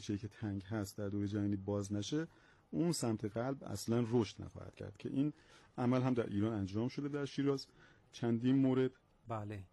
چیزی که تنگ هست در دوره جنینی باز نشه، اون سمت قلب اصلا رشد نخواهد کرد که این عمل هم در ایران انجام شده در شیراز چندین مورد. بله.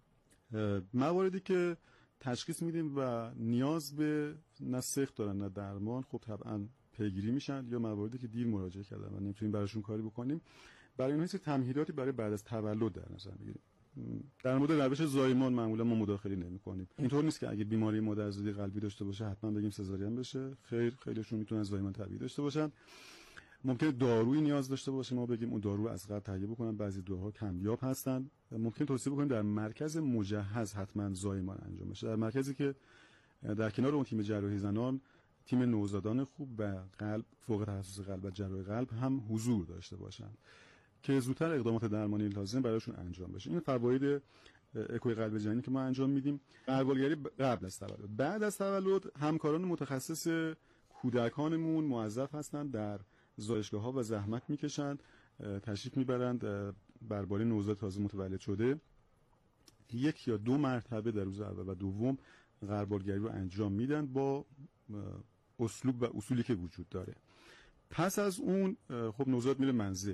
مواردی که تشخیص میدیم و نیاز به نه سخت دارن نه درمان، خب طبعا پیگیری میشن، یا مواردی که دیر مراجعه کردن و نمیتونیم براشون کاری بکنیم، برای اونها تمهیداتی برای بعد از تولد در نظر بگیریم. در مورد روش زایمان معمولا ما مداخله نمی‌کنیم. اینطور نیست که اگه بیماری مادرزادی قلبی داشته باشه حتما بگیم سزارین بشه. خیر، خیلیشون میتونن زایمان طبیعی داشته باشن. ممکنه دارویی نیاز داشته باشه، ما بگیم اون دارو از قبل تهیه بکنن، بعضی داروها کمیاب هستن. ممکن توصیه بکنیم در مرکز مجهز حتما زایمان انجام بشه، در مرکزی که در کنار اون تیم جراحی زنان تیم نوزادان خوب و قلب فوق تخصص قلب و جراحی قلب هم حضور داشته باشن که زودتر اقدامات درمانی لازم براشون انجام بشه. این فواید اکوی قلب جنینی که ما انجام میدیم. غربالگری قبل از تولد. بعد از تولد همکاران متخصص کودکانمون موظف هستند در زایشگاه‌ها و زحمت میکشند، تشریف میبرند برباره نوزاد تازه متولد شده 1 یا 2 مرتبه در روز اول و دوم غربالگری رو انجام میدن با اسلوب و اصولی که وجود داره. پس از اون خب نوزاد میره منزل.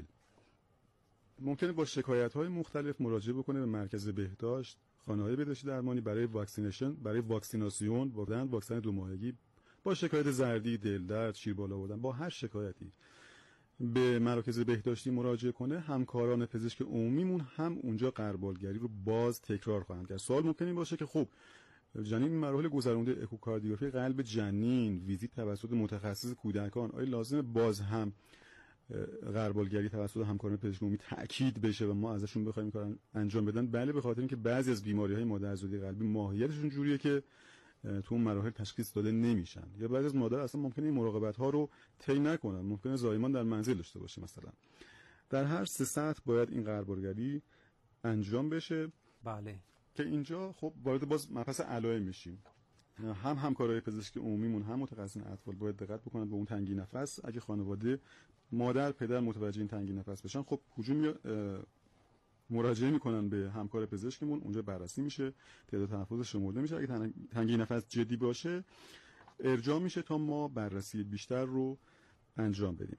ممکنه با شکایت‌های مختلف مراجعه بکنه به مرکز بهداشت، خانه‌های بهداشتی درمانی برای واکسینیشن، برای واکسیناسیون، بردن واکسن 2 ماهگی، با شکایت زردی، دل درد، شیر بالا بردن، با هر شکایتی به مراکز بهداشتی مراجعه کنه. همکاران پزشک عمومیمون هم اونجا غربالگری رو باز تکرار خواهند کرد. سوال ممکنه این باشه که خب جنین مراحل گذرونده اکوکاردیوگرافی قلب جنین، ویزیت توسط متخصص کودکان، آیا لازمه باز هم غربالگری توسط همکاران پزشکی عمومی تأکید بشه و ما ازشون بخوایم کار انجام بدن؟ بله، به خاطر اینکه بعضی از بیماری‌های مادرزادی قلبی ماهیتشون جوریه که تو اون مراحل تشخیص داده نمیشن، یا بعضی از مادر اصلا ممکنه این مراقبت‌ها رو طی نکنن، ممکنه زایمان در منزل داشته باشه مثلا. در هر 3 ساعت باید این غربالگری انجام بشه. بله. که اینجا خب وارد باز مبحث علائم میشیم. هم همکارای پزشکی عمومیمون هم متخصصین اطفال باید دقت بکنن به اون تنگی نفس. اگه خانواده مادر پدر متوجه این تنگی نفس بشن، خب هجوم مراجعه میکنن به همکار پزشکمون، اونجا بررسی میشه، تعداد تنفس شمرده میشه. اگه تنگی نفس جدی باشه ارجاع میشه تا ما بررسی بیشتر رو انجام بدیم.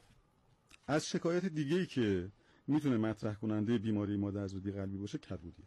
از شکایت دیگه‌ای که میتونه مطرح کننده بیماری مادرزادی قلبی باشه کبودیه.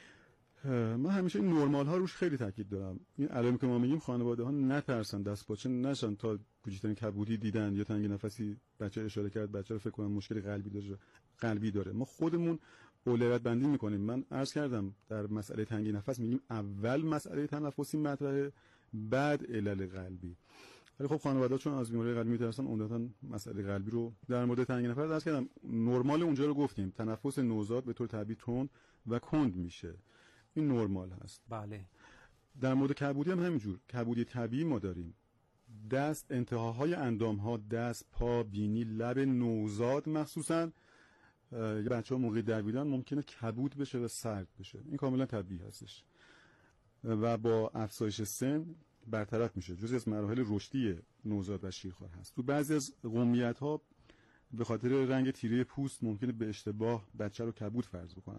من همیشه این نرمال ها روش خیلی تاکید دارم. این علائمی که ما میگیم خانواده ها نترسن، دست پاچه نشن تا کوچکترین کبودی دیدن یا تنگی نفسی بچه اشاره کرد بچه رو فکر کنن مشکل قلبی داره. ما خودمون اولویت بندی میکنیم. من عرض کردم در مسئله تنگی نفس میگیم اول مسئله تنفسی مطرحه، بعد علل قلبی. ولی خب خانواده چون از بیماری قلبی میترسن عمدتاً مسئله قلبی رو در مورد تنگی نفس عرض کردم. نرمال اونجا رو گفتیم، تنفس نوزاد به طور طبیعی تند و کند میشه، این نرمال هست. بله. در مورد کبودی هم همینجور. کبودی طبیعی ما داریم. دست، انتهاهای اندام ها، دست، پا، بینی، لب نوزاد مخصوصا یه بچه‌ها موقع دویدن ممکنه کبود بشه و سرد بشه. این کاملا طبیعی هستش و با افزایش سن برطرف میشه. جزئی از مراحل رشدی نوزاد و شیرخوار هست. تو بعضی از قومیت‌ها به خاطر رنگ تیره پوست ممکنه به اشتباه بچه رو کبود فرض بکنن.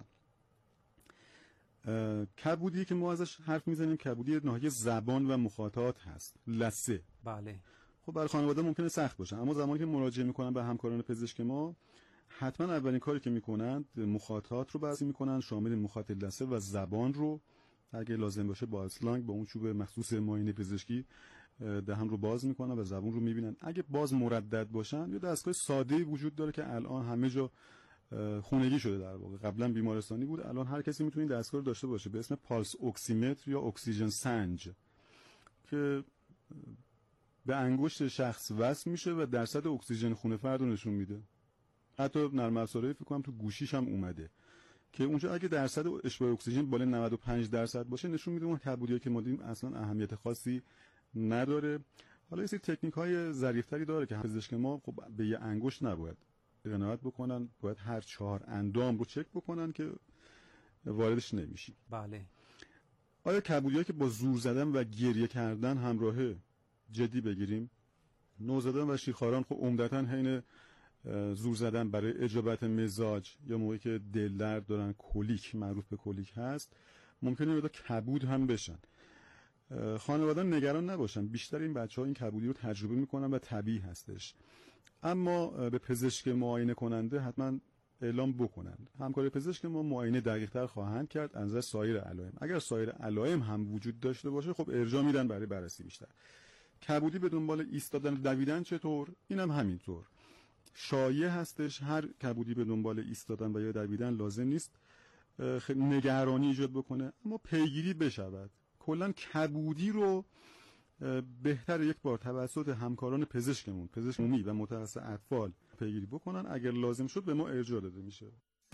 کبودی که ما ازش حرف میزنیم کبودی ناحیه زبان و مخاطات هست، لثه. بله. خب برای خانواده ممکنه سخت باشه، اما زمانی که مراجعه میکنن به همکاران پزشک ما حتما اولین کاری که میکنن مخاطات رو بررسی میکنن، شامل مخاط لثه و زبان رو اگه لازم باشه با اسلانگ با اون چوب مخصوص معاینه پزشکی دهن رو باز میکنن و زبان رو میبینن. اگه باز مردد باشن یا دستگاه ساده‌ای وجود داره که الان همه جا خونگی شده، در واقع قبلا بیمارستانی بود، الان هر کسی میتونه این دستگاه رو داشته باشه به اسم پالس اکسیمتر یا اکسیژن سنج که به انگشت شخص وصل میشه و درصد اکسیژن خون فرد رو نشون میده. حتی نرم افزارهایی فکر کنم تو گوشیش هم اومده که اونجا اگه درصد اشباع اکسیژن بالای 95% باشه نشون میده اون کبودی‌ها که ما دیدیم اصلا اهمیت خاصی نداره. حالا یه سری تکنیک‌های ظریف‌تری داره که پزشک ما خب به یه انگشت نباید قناعت بکنن، باید هر 4 اندام رو چک بکنن که واردش نمیشیم. بله. آیا کبودی‌هایی که با زور زدن و گریه کردن همراهه جدی بگیریم؟ نوزادان و شیرخواران خب عمدتاً حین زور زدن برای اجابت مزاج یا موقعی که دل درد دارن، کولیک معروف به کولیک هست، ممکنه مقدار کبود هم بشن. خانواده‌ها نگران نباشن، بیشتر این بچه‌ها این کبودی رو تجربه میکنن و طبیعی هستش. اما به پزشک معاینه کننده حتما اعلام بکنن. همکار پزشک ما معاینه دقیق‌تر خواهند کرد از نظر سایر علائم. اگر سایر علائم هم وجود داشته باشه خب ارجاع میدن برای بررسی بیشتر. کبودی به دنبال ایستادن و دویدن چطور؟ اینم همینطور. شایع هستش، هر کبودی به دنبال ایستادن و یا دویدن لازم نیست خیلی نگرانی ایجاد بکنه، اما پیگیری بشود. کلا کبودی رو بهتر یک بار توسط همکاران پزشکمون، پزشک عمومی و متخصص اطفال پیگیری بکنن. اگر لازم شد به ما ارجاع داده میشه.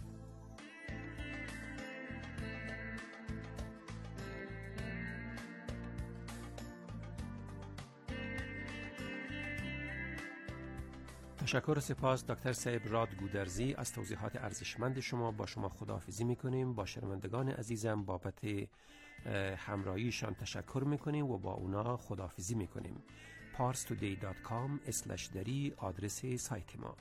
تشکر و سپاس دکتر صاحب راد گودرزی از توضیحات ارزشمند شما. با شما خداحافظی میکنیم. با شنوندگان عزیزم بابت همراهیشان تشکر میکنیم و با اونا خداحافظی میکنیم. parstoday.com/dari آدرس سایت ما.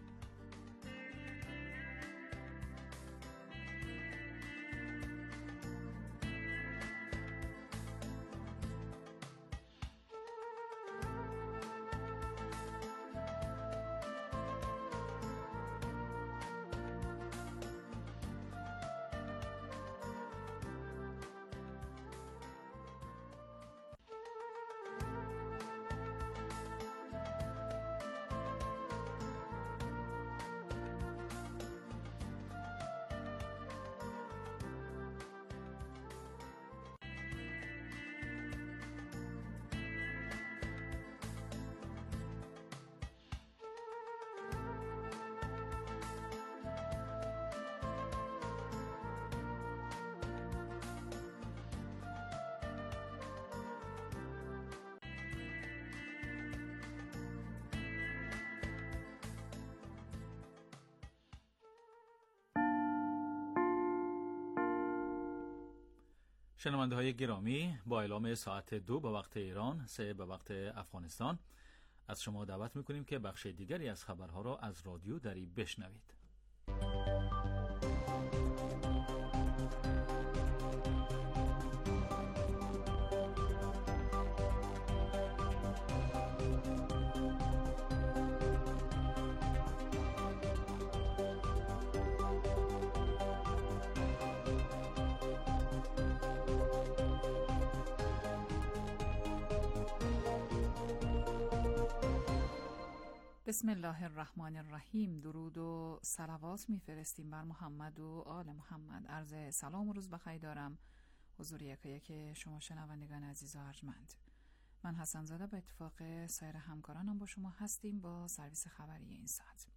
شنونده های گرامی، با اعلام ساعت 2 به وقت ایران، 3 به وقت افغانستان، از شما دعوت میکنیم که بخش دیگری از خبرها را از رادیو دری بشنوید. بسم الله الرحمن الرحیم. درود و صلوات میفرستیم بر محمد و آل محمد. عرض سلام و روز بخیر دارم حضور یک شما شنوندگان عزیز و ارجمند. من حسن زاده به اتفاق سایر همکارانم با شما هستیم با سرویس خبری این ساعت.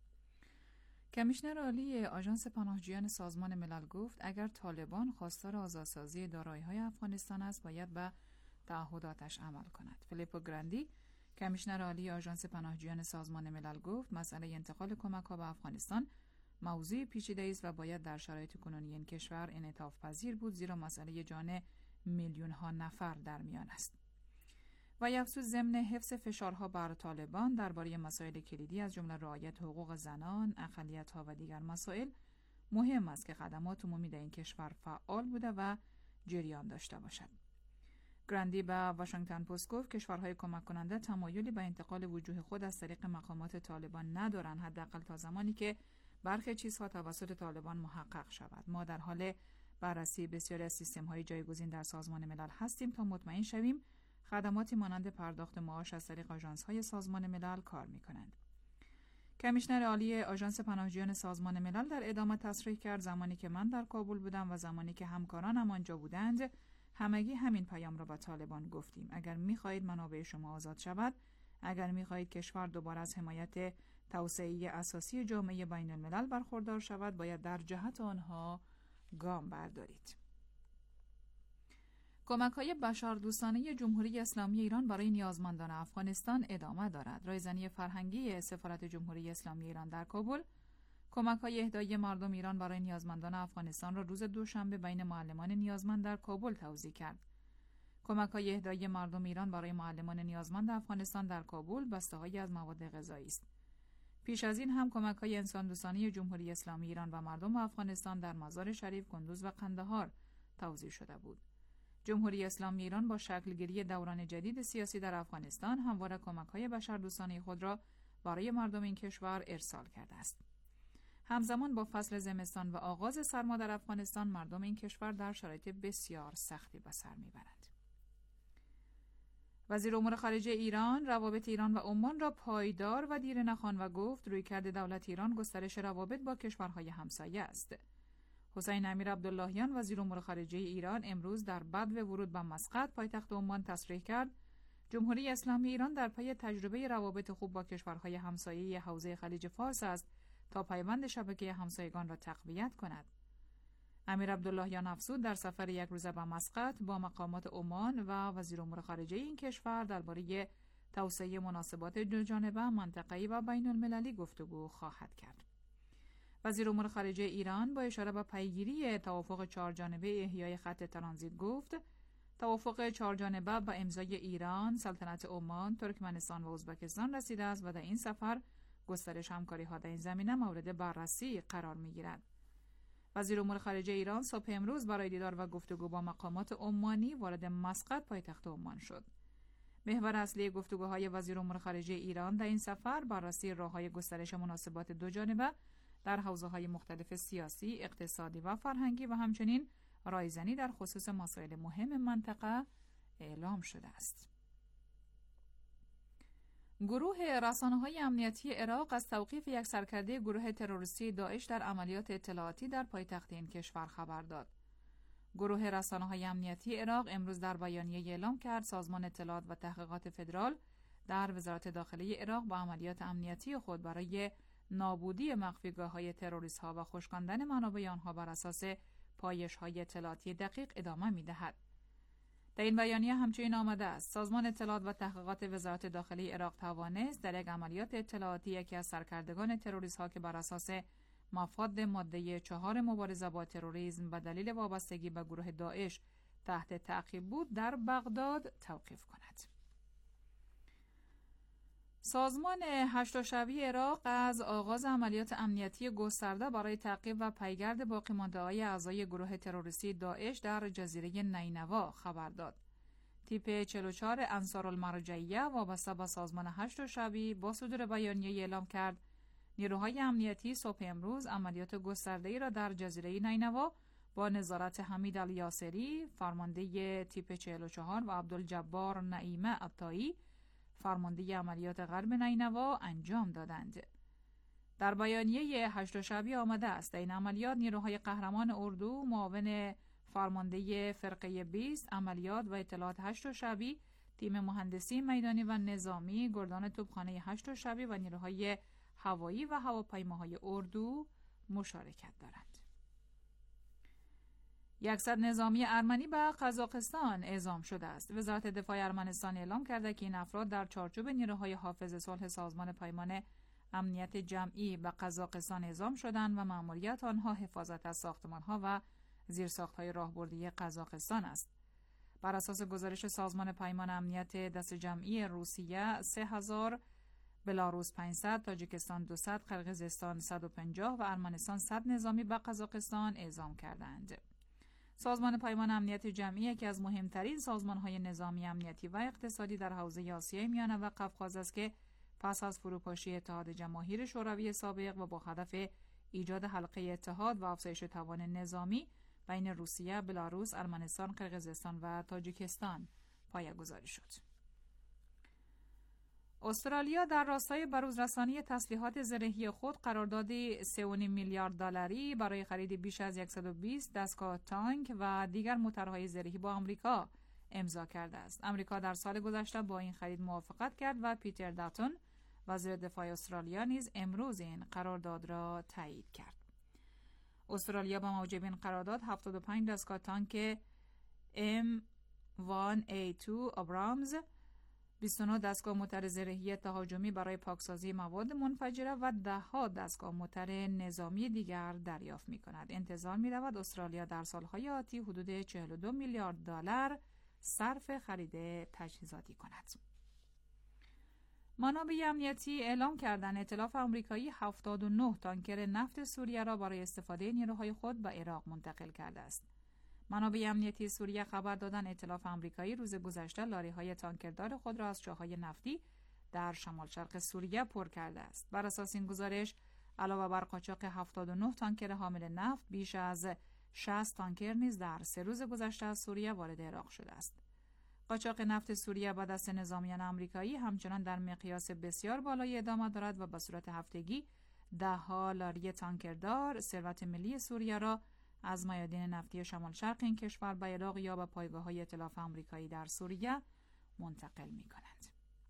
کمیشنر عالی آژانس پناهجویان سازمان ملل گفت اگر طالبان خواستار آزادسازی دارایی‌های افغانستان است باید به تعهداتش عمل کند. فیلیپو گراندی کمیشنر عالی آژانس پناهجویان سازمان ملل گفت مسئله انتقال کمک‌ها به افغانستان موضوع پیچیده است و باید در شرایط کنونی این کشور انعطاف پذیر بود، زیرا مسئله جان میلیون‌ها نفر در میان است. و افزود ضمن حفظ فشارها بر طالبان درباره مسائل کلیدی از جمله رعایت حقوق زنان، اقلیت‌ها و دیگر مسائل مهم است که خدمات عمومی در این کشور فعال بوده و جریان داشته باشد. گراندی به واشنگتن پست گفت کشورهای کمک کننده تمایلی به انتقال وجوه خود از طریق مقامات طالبان ندارند، حداقل تا زمانی که برخی چیزها توسط طالبان محقق شود. ما در حال بررسی بسیاری از سیستم‌های جایگزین در سازمان ملل هستیم تا مطمئن شویم خدماتی مانند پرداخت معاش از طریق آژانس‌های سازمان ملل کار می‌کنند. کمیشنر عالی آژانس پناهجویان سازمان ملل در ادامه تصریح کرد زمانی که من در کابل بودم و زمانی که همکارانم آنجا بودند همگی همین پیام را به طالبان گفتیم. اگر می‌خواهید منابع شما آزاد شود، اگر می‌خواهید کشور دوباره از حمایت توسعه اساسی جامعه بین الملل برخوردار شود، باید در جهت آنها گام بردارید. کمک‌های بشردوستانه جمهوری اسلامی ایران برای نیازمندان افغانستان ادامه دارد. رایزنی فرهنگی سفارت جمهوری اسلامی ایران در کابل کمک‌های اهدای مردم ایران برای نیازمندان افغانستان را روز دوشنبه بین معلمان نیازمند در کابل توزیع کرد. کمک‌های اهدای مردم ایران برای معلمان نیازمند افغانستان در کابل بسته‌هایی از مواد غذایی است. پیش از این هم کمک‌های انسان‌دوستانه جمهوری اسلامی ایران و مردم افغانستان در مزار شریف، کندوز و قندهار توزیع شده بود. جمهوری اسلامی ایران با شکلگیری دوران جدید سیاسی در افغانستان همواره کمک‌های بشردوستانه خود را برای مردم این کشور ارسال کرده است. همزمان با فصل زمستان و آغاز سرما در افغانستان مردم این کشور در شرایط بسیار سختی به سر میبرند. وزیر امور خارجه ایران روابط ایران و عمان را پایدار و دیر نخواند و گفت رویکرد دولت ایران گسترش روابط با کشورهای همسایه است. حسین امیر عبداللهیان وزیر امور خارجه ایران امروز در بدو ورود به مسقط پایتخت عمان تصریح کرد جمهوری اسلامی ایران در پی تجربه روابط خوب با کشورهای همسایه حوزه خلیج فارس است تا پیوند شبکه همسایگان را تقویت کند. امیر عبداللهیان افزود در سفر یک روزه به مسقط با مقامات عمان و وزیر امور خارجه این کشور درباره توسعه مناسبات دوجانبه، منطقه‌ای و بین المللی گفتگو خواهد کرد. وزیر امور خارجه ایران با اشاره به پیگیری توافق چهارجانبه احیای خط ترانزیت گفت توافق چهارجانبه با امضای ایران، سلطنت عمان، ترکمنستان و ازبکستان رسیده است و در این سفر گسترش همکاری‌ها در این زمینه مورد بررسی قرار می‌گیرد. وزیر امور خارجه ایران صبح امروز برای دیدار و گفتگو با مقامات عمانی وارد مسقط پایتخت عمان شد. محور اصلی گفتگوهای وزیر امور خارجه ایران در این سفر بررسی راه‌های گسترش مناسبات دوجانبه در حوزه‌های مختلف سیاسی، اقتصادی و فرهنگی و همچنین رایزنی در خصوص مسائل مهم منطقه اعلام شده است. گروه رسانه‌های امنیتی عراق از توقیف یک سرکرده گروه تروریستی داعش در عملیات اطلاعاتی در پایتخت این کشور خبر داد. گروه رسانه‌های امنیتی عراق امروز در بیانیه اعلام کرد سازمان اطلاعات و تحقیقات فدرال در وزارت داخلی عراق با عملیات امنیتی خود برای نابودی مخفیگاه‌های تروریست‌ها و خشکاندن منابع آنها بر اساس پایش‌های اطلاعاتی دقیق ادامه می‌دهد. در این بیانیه همچنین آمده است سازمان اطلاعات و تحقیقات وزارت داخلی عراق توانست در یک عملیات اطلاعاتی یکی از سرکردگان تروریست‌ها که بر اساس مفاد ماده 4 مبارزه با تروریسم به دلیل وابستگی به گروه داعش تحت تعقیب بود در بغداد توقیف کند. سازمان هشت‌شبی عراق از آغاز عملیات امنیتی گسترده برای تعقیب و پیگرد باقی‌مانده‌های اعضای گروه تروریستی داعش در جزیره نینوا خبر داد. تیپ 44 انصارالمرجعیه وابسته به سازمان هشت‌شبی با صدور بیانیه اعلام کرد نیروهای امنیتی صبح امروز عملیات گسترده‌ای را در جزیره نینوا با نظارت حمید الیاسری فرمانده تیپ 44 و عبدالجبار نعیمه عطایی فرمانده عملیات غرب نینوا انجام دادند. در بیانیه هشت‌شبی آمده است این عملیات نیروهای قهرمان اردو معاون فرمانده فرقه 20 عملیات و اطلاعات هشت‌شبی تیم مهندسی میدانی و نظامی گردان توپخانه هشت‌شبی و نیروهای هوایی و هواپیماهای اردو مشارکت دارند. 100 نظامی ارمنی به قزاقستان اعزام شده است. وزارت دفاع ارمنستان اعلام کرده که این افراد در چارچوب نیروهای حافظ صلح سازمان پیمان امنیت جمعی به قزاقستان اعزام شدند و مأموریت آنها حفاظت از ساختمان‌ها و زیرساخت‌های راهبردی قزاقستان است. بر اساس گزارش سازمان پیمان امنیت دست جمعی روسیه 3000 بلاروس 500 تاجیکستان 200 قرقیزستان 150 و ارمنستان 100 نظامی به قزاقستان اعزام کردند. سازمان پیمان امنیت جمعی یکی از مهمترین سازمان‌های نظامی امنیتی و اقتصادی در حوزه آسیای میانه و قفقاز است که پس از فروپاشی اتحاد جماهیر شوروی سابق و با هدف ایجاد حلقه اتحاد و افزایش توان نظامی بین روسیه، بلاروس، ارمنستان، قرقیزستان و تاجیکستان پایه‌گذاری شد. استرالیا در راستای بروزرسانی تسلیحات زرهی خود قراردادی 3.5 میلیارد دلاری برای خرید بیش از 120 دستگاه تانک و دیگر موتورهای زرهی با آمریکا امضا کرده است. آمریکا در سال گذشته با این خرید موافقت کرد و پیتر داتون وزیر دفاع استرالیا نیز امروز این قرارداد را تایید کرد. استرالیا با موجب این قرارداد 75 دستگاه تانک M1A2 آبرامز، 29 دستگاه موتور زرهی تهاجمی برای پاکسازی مواد منفجره و 10 دستگاه موتور نظامی دیگر دریافت می‌کند. انتظار می‌رود استرالیا در سال‌های آتی حدود 42 میلیارد دلار صرف خرید تجهیزاتی کند. منابع امنیتی اعلام کردند ائتلاف آمریکایی 79 تانکر نفت سوریه را برای استفاده نیروهای خود به عراق منتقل کرده است. منابع امنیتی سوریه خبر دادند ائتلاف آمریکایی روز گذشته لاری‌های تانکردار خود را از چاه‌های نفتی در شمال شرق سوریه پر کرده است. بر اساس این گزارش علاوه بر قاچاق 79 تانکر حامل نفت، بیش از 60 تانکر نیز در 3 روز گذشته از سوریه وارد عراق شده است. قاچاق نفت سوریه به دست نظامیان آمریکایی همچنان در مقیاس بسیار بالای ادامه دارد و به صورت هفتگی ده‌ها لاری تانکردار ثروت ملی سوریه را از میادین نفتی شمال شرق این کشور به عراق یا به پایگاه‌های ائتلاف آمریکایی در سوریه منتقل می‌کنند.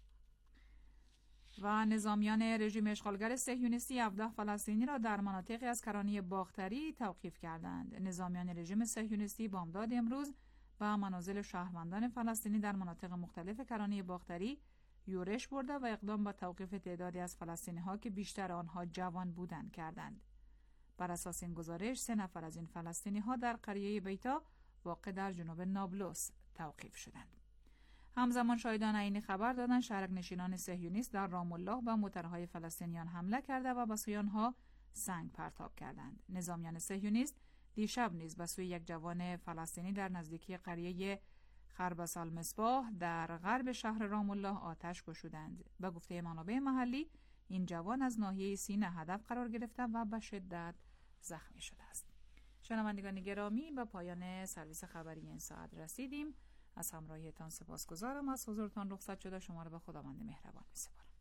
و نظامیان رژیم اشغالگر صهیونیستی 17 فلسطینی را در مناطقی از کرانه باختری توقیف کردند. نظامیان رژیم صهیونیستی بامداد امروز به منازل شهروندان فلسطینی در مناطق مختلف کرانه باختری یورش برده و اقدام به توقیف تعدادی از فلسطینی‌ها که بیشتر آنها جوان بودند کردند. بر اساس این گزارش 3 نفر از این فلسطینی‌ها در قریه بیتا واقع در جنوب نابلس توقیف شدند. همزمان شاهدان عینی خبر دادند شهرک‌نشینان صهیونیست در رام الله به موترهای فلسطینیان حمله کرده و به سوی آنها سنگ پرتاب کردند. نظامیان صهیونیست دیشب نیز به سوی یک جوان فلسطینی در نزدیکی قریه خربس المصباح در غرب شهر رام الله آتش گشودند. به گفته منابع محلی این جوان از ناحیه سینه هدف قرار گرفته و به شدت زخمی شده است. شنوندگان گرامی، به پایان سرویس خبری این ساعت رسیدیم. از همراهیتان سپاسگزارم. از حضورتان رخصت شده شما را به خداوند مهربان می‌سپارم.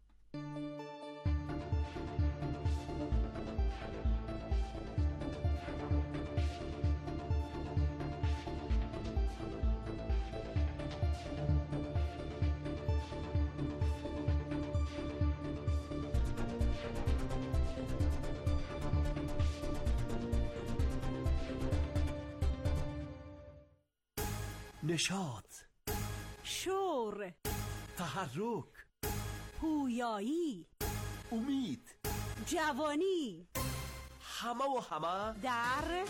نشاط، شور، تحرک، پویایی، امید، جوانی، همه در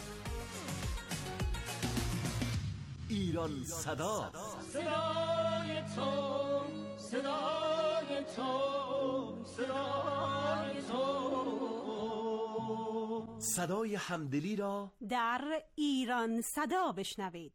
ایران صدا. صدای تو، صدای تو، صدای تو، صدای همدلی را در ایران صدا بشنوید.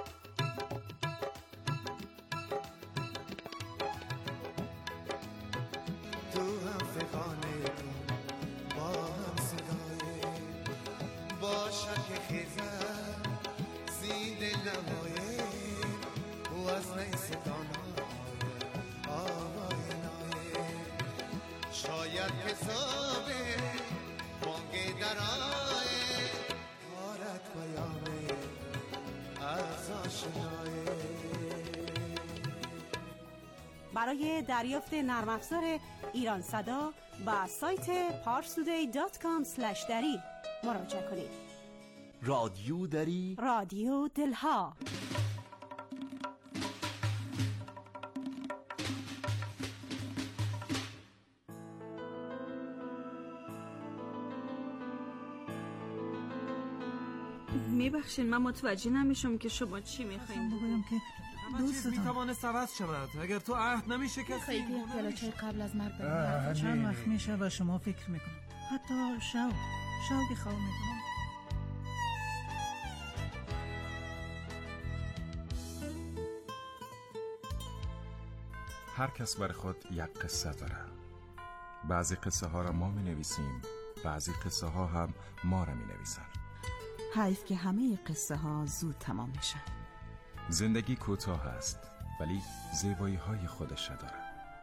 شاید حسابه بانگ درائه کارت بیامه از آشنایه. برای دریافت نرم افزار ایران صدا با سایت parstoday.com/dari مراجعه کنید. رادیو دری، رادیو دلها. میبخشین من متوجه نمیشم که شما چی میخواین بگویم که دوستتان میتوانست عوض شود اگر تو عهد نمیشکستی. خیلی احتیاجای قبل از مرگ بریم. چند وقت میشه و شما فکر میکنم حتی شوقی خواه میکنم. هر کس بر خود یک قصه داره. بعضی قصه ها را ما می نویسیم، بعضی قصه ها هم ما را می نویسن. حیف که همه قصه ها زود تمام میشن. زندگی کوتاه است ولی زیبایی های خودش داره.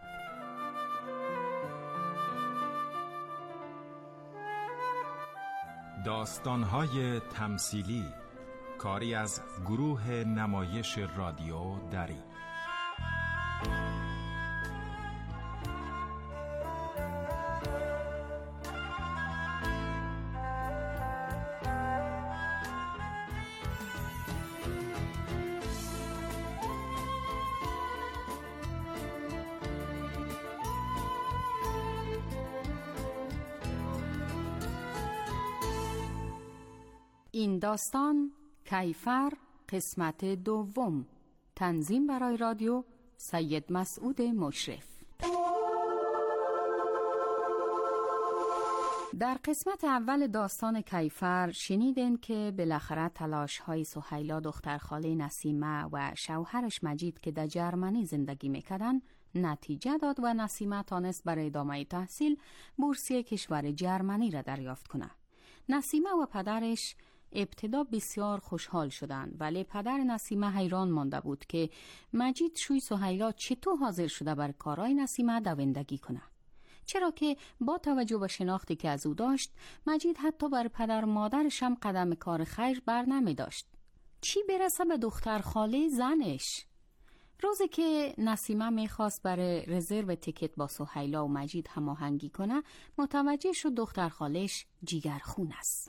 داستان های تمثیلی، کاری از گروه نمایش رادیو دری. این داستان کیفر قسمت دوم. تنظیم برای رادیو سید مسعود مشرف. در قسمت اول داستان کیفر شنیدین که بالاخره تلاش‌های سهیلا دخترخاله نسیمه و شوهرش مجید که در جرمنی زندگی میکردن نتیجه داد و نسیمه تانست برای ادامه تحصیل بورسیه کشور جرمنی را دریافت کنه. نسیمه و پدرش ابتدا بسیار خوشحال شدند، ولی پدر نسیمه حیران مانده بود که مجید شوی سهیلا چطور حاضر شده بر کارهای نسیمه دوندگی کنه، چرا که با توجه به شناختی که از او داشت مجید حتی بر پدر مادرش هم قدم کار خیر بر نمی داشت، چی برسه به دختر خاله زنش. روزی که نسیمه میخواست برای رزرو تیکت با سهیلا و مجید هماهنگی کنه، متوجه شد دختر خالش جیگرخون است.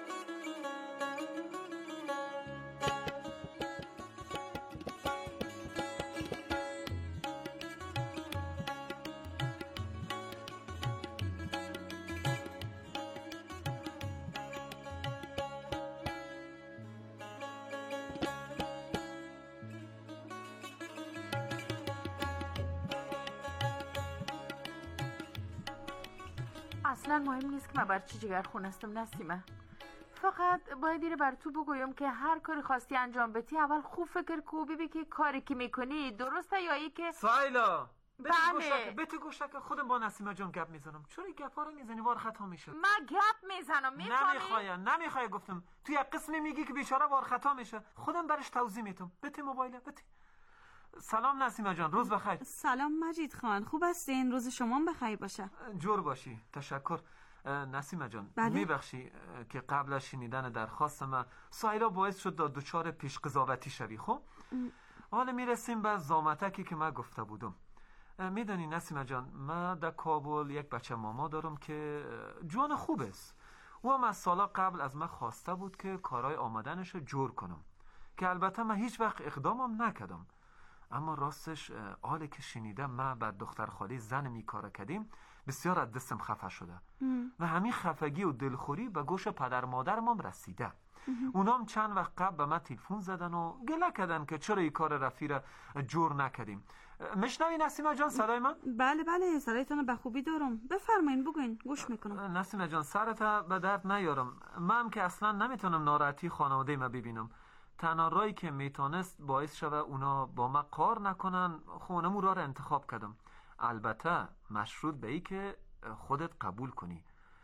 اصلا مهم نیست که من بر چی جگرخون هستم نسیمه، فقط باید دیره بر تو بگویم که هر کاری خواستی انجام بدی اول خوب فکر کو ببین که کاری که میکنی درسته یا ای که سایلا بله بهت گوشه که خودم با نسیمه جان گپ میزنم، چرا این گپا رو میزنی وار خطا میشه؟ من گپ میزنم میفهمی؟ نمیخوای گفتم تو یک قسمی میگی که بیچاره وار خطا میشه، خودم برش توضیح میدم. بده موبایل بده. سلام نسیمه جان، روز بخیر. سلام مجید خان، خوب هستین؟ روز شما بخیر باشه. جور باشی، تشکر. نسیمه جان بله؟ میبخشی که قبل از شنیدن درخواست من سایلا باعث شد دچار پیش قضاوتی شوی. خب حالا میرسیم به زامتکی که من گفته بودم. میدونی نسیمه جان، من در کابل یک بچه ماما دارم که جوان خوب است. او هم از سالا قبل از من خواسته بود که کارهای آمدنش رو جور کنم، که البته من هیچ وقت اقدامم نکردم. اما راستش حالی که شنیدم من بر دختر خاله زن می کار کردیم بسیار از دستم خفه شده و همین خفگی و دلخوری به گوش پدر مادرم هم رسیده. اونام چند وقت قبل به من تلفن زدن و گله کردن که چرا این کار رفی را جور نکردیم. مشنوی نسیمه جان صدای من؟ بله بله صدایتون به خوبی دارم، بفرمایین بگوین گوش میکنم. نسیمه جان سرت به درد نیارم، من که اصلا نمیتونم ناراحتی خانواده ما ببینم. تنها رایی که میتونست باعث شوه اونا با ما کار نکنن، خونمون را انتخاب کردم، البته مشروط به ای که خودت قبول کنی.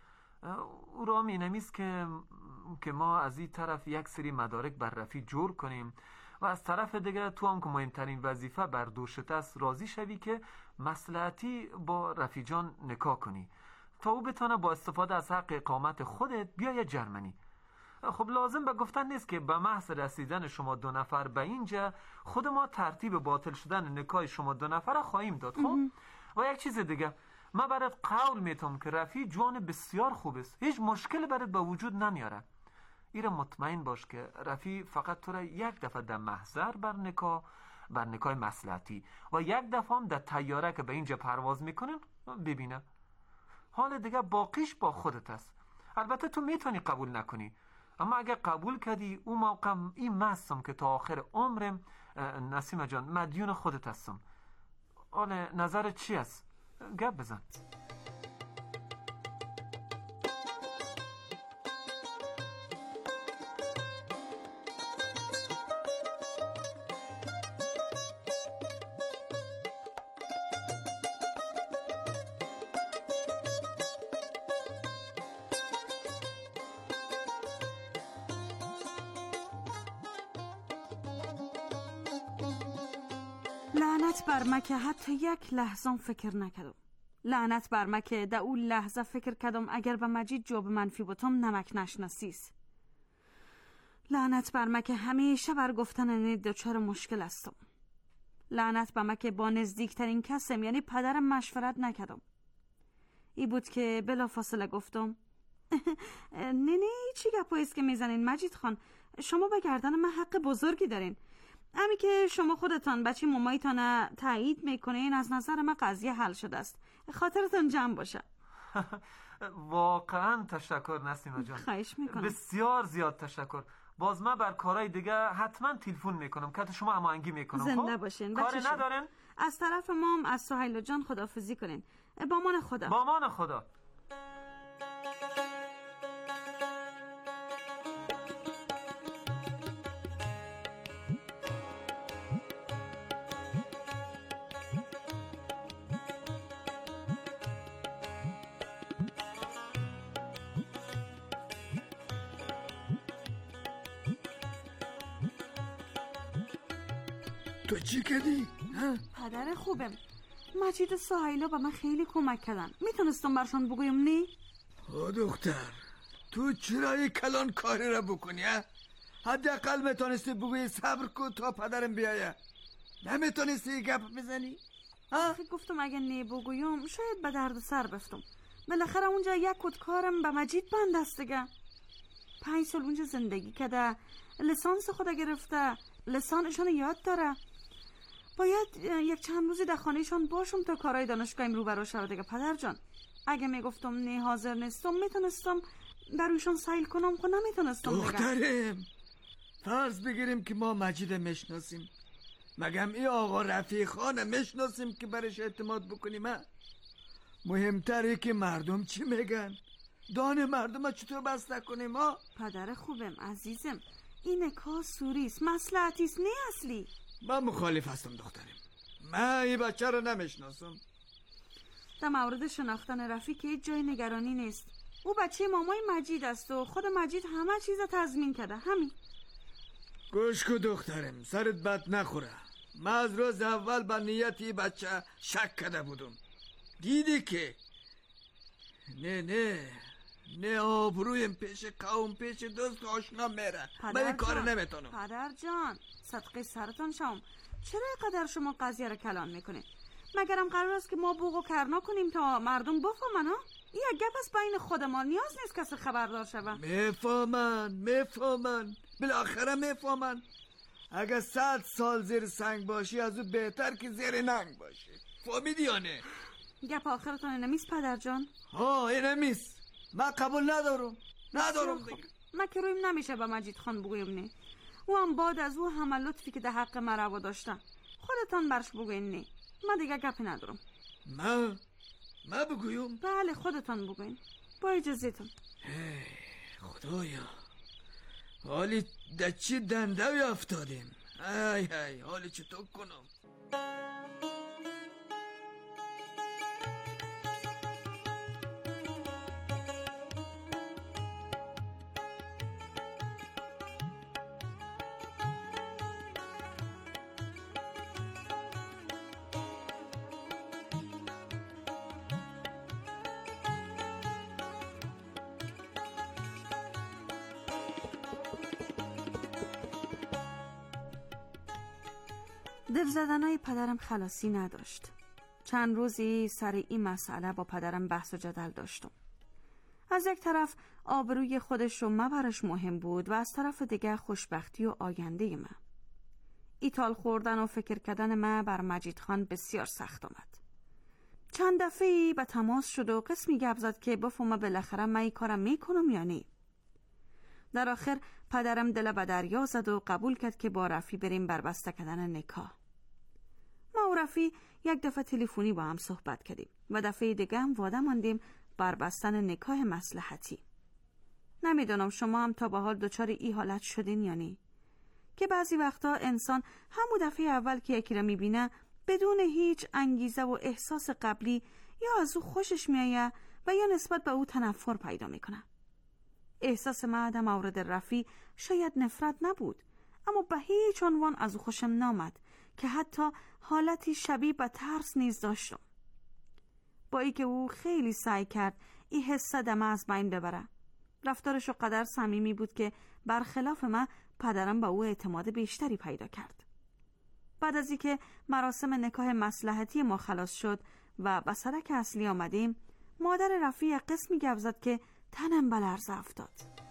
او را می نمیست که ما از این طرف یک سری مدارک بر رفی جور کنیم و از طرف دیگه تو هم که مهمترین وظیفه بر دوشت است راضی شوی که مصلحتی با رفیجان نکاح کنی تا او بتونه با استفاده از حق اقامت خودت بیای جرمنی. خب لازم به گفتن نیست که به محض رسیدن شما دو نفر به اینجا خود ما ترتیب باطل شدن نکاح شما دو نفر خواهیم داد. خب و یک چیز دیگه، من برات قول میتم که رفی جوان بسیار خوب است، هیچ مشکل برات به وجود نمیاره. ایره مطمئن باش که رفی فقط تو را یک دفعه در محضر بر نکاح مصلحتی و یک دفعه هم در طیاره که به اینجا پرواز میکنن ببینه. حال دیگه باقیش با خودت است. البته تو میتونی قبول نکنی، اما اگر قبول کردی اون موقع این مستم که تا آخر عمرم نسیمه جان مدیون خودت هستم. حالا نظرت چی است؟ گپ بزن. لعنت بر من که حتی یک لحظه فکر نکردم. لعنت بر من که در اون لحظه فکر کردم اگر به مجید جواب منفی بودم نمک نشناسیست. لعنت بر من که همیشه بر گفتن این دچار مشکل هستم. لعنت بر من که با نزدیکترین کسم یعنی پدرم مشورت نکردم. ای بود که بلافاصله گفتم نه چی گپاییست که میزنین مجید خان، شما به گردن من حق بزرگی دارین. همین که شما خودتان بچه مامایتان تایید میکنین از نظر من قضیه حل شده است. خاطرتان جمع باشه. واقعا تشکر نسیمه جان، خواهش میکنم. بسیار زیاد تشکر. باز من بر کارهای دیگه حتما تلفن میکنم که شما هماهنگی میکنم. زنده باشین. کاری ندارین؟ از طرف ما هم از سهیلا جان خداحافظی کنین. با امان خدا. با امان خدا. تو چی کردی؟ پدر خوبم، مجید و سهیلا به من خیلی کمک کردن. میتونستم برشان بگویم نی؟ دختر تو چرا یک کلان کاری را بکنی؟ حداقل میتونستی بگویی صبر کن تا پدرم بیایه. نمیتونستی گپ بزنی؟ گفتم اگه نی بگویم شاید به درد سر بفتم. بالاخره اونجا یک کد کارم به مجید بند است دیگه. 5 سال اونجا زندگی کرده، لیسانس خود گرفته، لسانشان یاد داره. باید یک چند روزی در خانهشان باشم تا کارهای دانشگاهیم رو برا شود دیگه. پدر جان اگه میگفتم نه حاضر نیستم میتونستم برویشان سیل کنم، خب نمیتونستم دیگه. دخترم فرض بگیریم که ما مجید میشناسیم، مگم این آقا رفیق خانه میشناسیم که برش اعتماد بکنیم؟ مهمتره که مردم چی میگن، دان مردم چطور بسته کنیم؟ پدر خوبم عزیزم، این کار سوریست، مصلحتیست نه اصلی. من مخالف هستم دخترم، من این بچه رو نمیشناسم. در مورد شناختن رفیق که هیچ جای نگرانی نیست. او بچه مامای مجید است و خود مجید همه چیز تضمین کرده. همین. گوش کن دخترم، سرت بد نخوره. من از روز اول به نیتی بچه شک کرده بودم. دیدی که نه آبرویم پیش قوم پیش دوست آشنا میره. من این کار نمیتونم. پدر جان صدقه سرتان شام، چرا اینقدر شما قضیه رو کلان میکنید؟ مگرم قرار است که ما بوق و کرنا کنیم تا مردم بفهمن؟ این یک گپ است بین خود ما، نیاز نیست کسی خبردار شود. میفهمن بالاخره میفهمن. اگه 100 سال زیر سنگ باشی از او بهتر که زیر ننگ باشی. فهمیدی یا نه؟ گپ آخرتون اینمیست پدر جان؟ اینمیست. من قبول ندارم دیگه. من که رویم نمیشه به مجید خان بگویم نه. او هم بعد از او همه لطفی که در حق من روا داشتن خودتان برش بگوین نه. من دیگه گپی ندارم. من بگویم؟ بله خودتان بگوین با اجازهتون. خدایا حالی در چی دندوی افتادیم. حالی چطور کنم؟ دل زدنای پدرم خلاصی نداشت. چند روزی سر این مسئله با پدرم بحث و جدل داشتم. از یک طرف آبروی خودش و مبرش مهم بود و از طرف دیگه خوشبختی و آینده من. ایتال خوردن و فکر کردن من بر مجید خان بسیار سخت آمد. چند دفعی به تماس شد و قسمی گپ زد که بفهمم بالاخره من این کارم میکنم یا نه. در آخر پدرم دل به دریا زد و قبول کرد که با رفی بریم بر بسته کردن نکاح. ما و رفی یک دفعه تلفنی با هم صحبت کردیم و دفعه دیگه هم وعده ماندیم بر بستن نکاح مصلحتی. نمیدونم شما هم تا به حال دچار این حالت شدین یا نه، که بعضی وقتا انسان همون دفعه اول که یکی را میبینه بدون هیچ انگیزه و احساس قبلی یا از او خوشش میایه و یا نسبت به او تنفر پیدا میکنه. احساس من در مورد رفی شاید نفرت نبود، اما به هیچ عنوان از او خوشم نامد که حتی حالتی شبیه به ترس نیز داشتم. با ای که او خیلی سعی کرد این حس دم از بین ببره. رفتارش قدر صمیمی بود که برخلاف من پدرم به او اعتماد بیشتری پیدا کرد. بعد از اینکه مراسم نکاح مصلحتی ما خلاص شد و به سرک اصلی آمدیم، مادر رفی قسمی گپ زد که تنم به لرزه افتاد.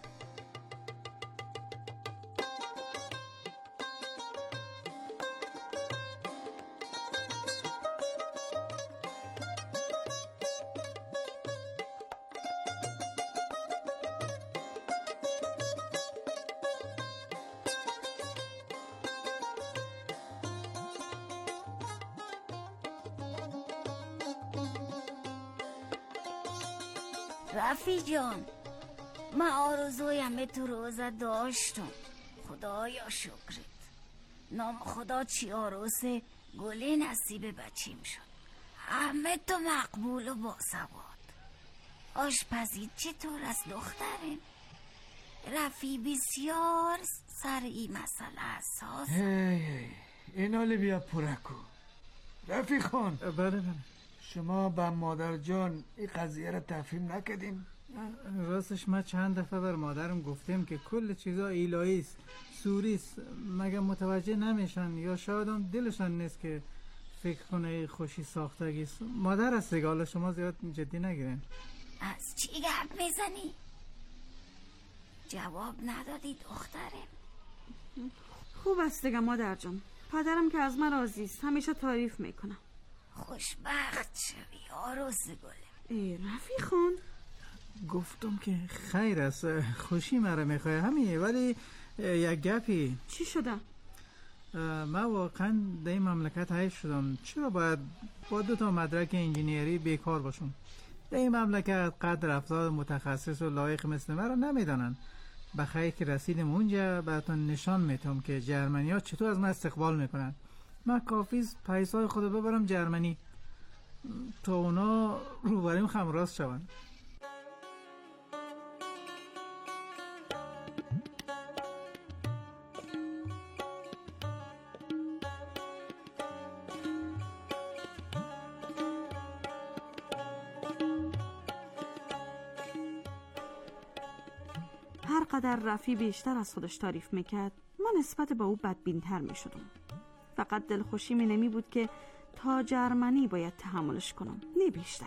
رفی جان، من آرزویم تو روزه داشتم، خدایا شکرت. نام خدا چی عروس گلی نصیب بچیم شد. همه تو مقبول و باسواد. آشپزی چطور است دخترم؟ رفی بسیار سر این مسئله حساس. این حالی بیا پرکو. رفیق خان. بله. شما با مادر جان این قضیه را تفهیم نکردیم؟ راستش من چند دفعه بر مادرم گفتم که کل چیزا الهی است، سوری است، مگه متوجه نمیشن یا شاید هم دلشان نیست که فکر کنه خوشی ساختگی است. مادر است دیگه، حالا شما زیاد جدی نگیرین. از چی گپ میزنی؟ جواب ندادی دخترم. خوب است دیگه مادر جان، پدرم که از من راضی است، همیشه تعریف میکنم. خوشبخت شوی عروس گلم. ای رفیق خان، گفتم که خیر است، خوشی مرا میخواه همینه، ولی یک گپی. چی شده؟ من واقعا در این مملکت حیف شدم. چرا باید با 2 مدرک انجینیری بیکار باشم؟ در این مملکت قدر افراد متخصص و لایق مثل من رو نمیدانن. بخیر که رسیدم اونجا براتون نشان میتونم که جرمنی ها چطور از من استقبال میکنن. من کافیست پیسای خودو ببرم جرمنی تا اونا روبریم خمراست شون. هر قدر رفی بیشتر از خودش تعریف میکرد، من نسبت به او بدبین‌تر میشدم. فقط دلخوشی می نمی بود که تا جرمنی باید تحملش کنم، نه بیشتر.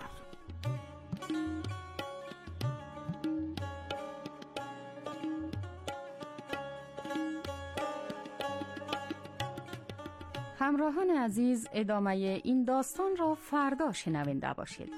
همراهان عزیز، ادامه این داستان را فردا شنونده باشید.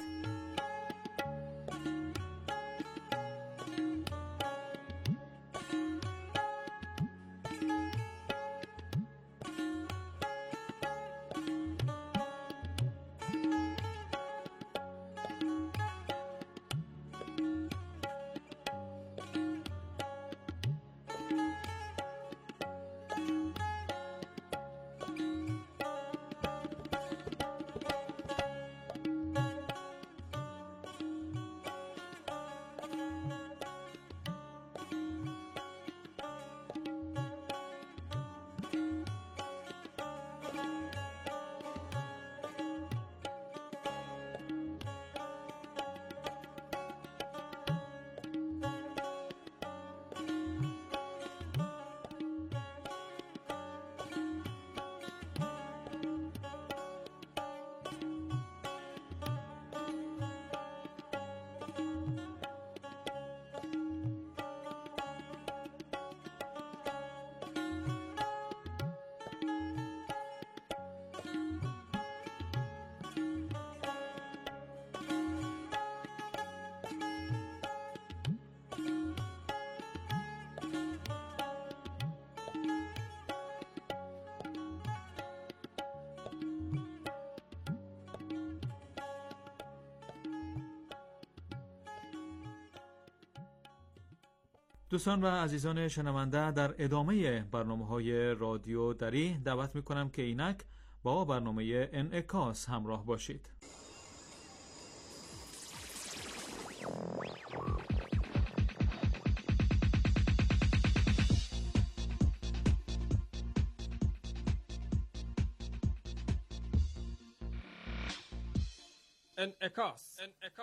دوستان و عزیزان شنونده، در ادامه برنامه‌های رادیو دری دعوت می‌کنم که اینک با برنامه انعکاس همراه باشید. انعکاس.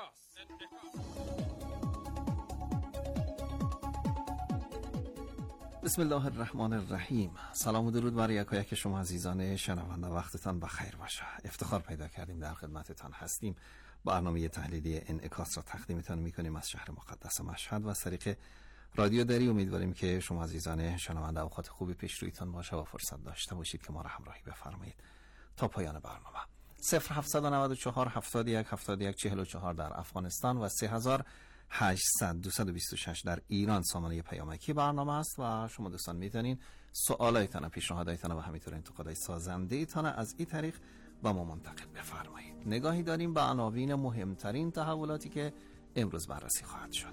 بسم الله الرحمن الرحیم. سلام و درود بر یکایک شما عزیزان شنونده، وقتتان بخیر باشه. افتخار پیدا کردیم در خدمتتان هستیم. برنامه تحلیلی انعکاس را تقدیمتان میکنیم از شهر مقدس مشهد و از طریق رادیو دری. امیدواریم که شما عزیزان شنونده اوقات خوبی پیش رویتان باشه و فرصت داشته باشید که ما را همراهی بفرمایید تا پایان برنامه. 0794 71 71 44 در افغانستان و 3800 226 در ایران سامانه پیامکی برنامه است و شما دوستان میتونین سوالایتان، پیشنهادایتان و همینطور انتقادهای سازنده ایتان از این طریق با ما منتقل بفرمایید. نگاهی داریم به عناوین مهمترین تحولاتی که امروز بررسی خواهد شد.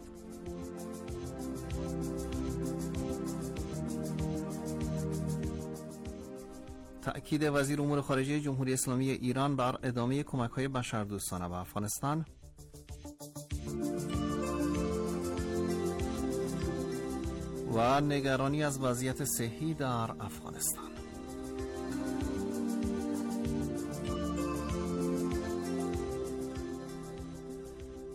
تأکید وزیر امور خارجه جمهوری اسلامی ایران بر ادامه کمک‌های بشردوستانه به افغانستان. و نگرانی از وضعیت صحی در افغانستان.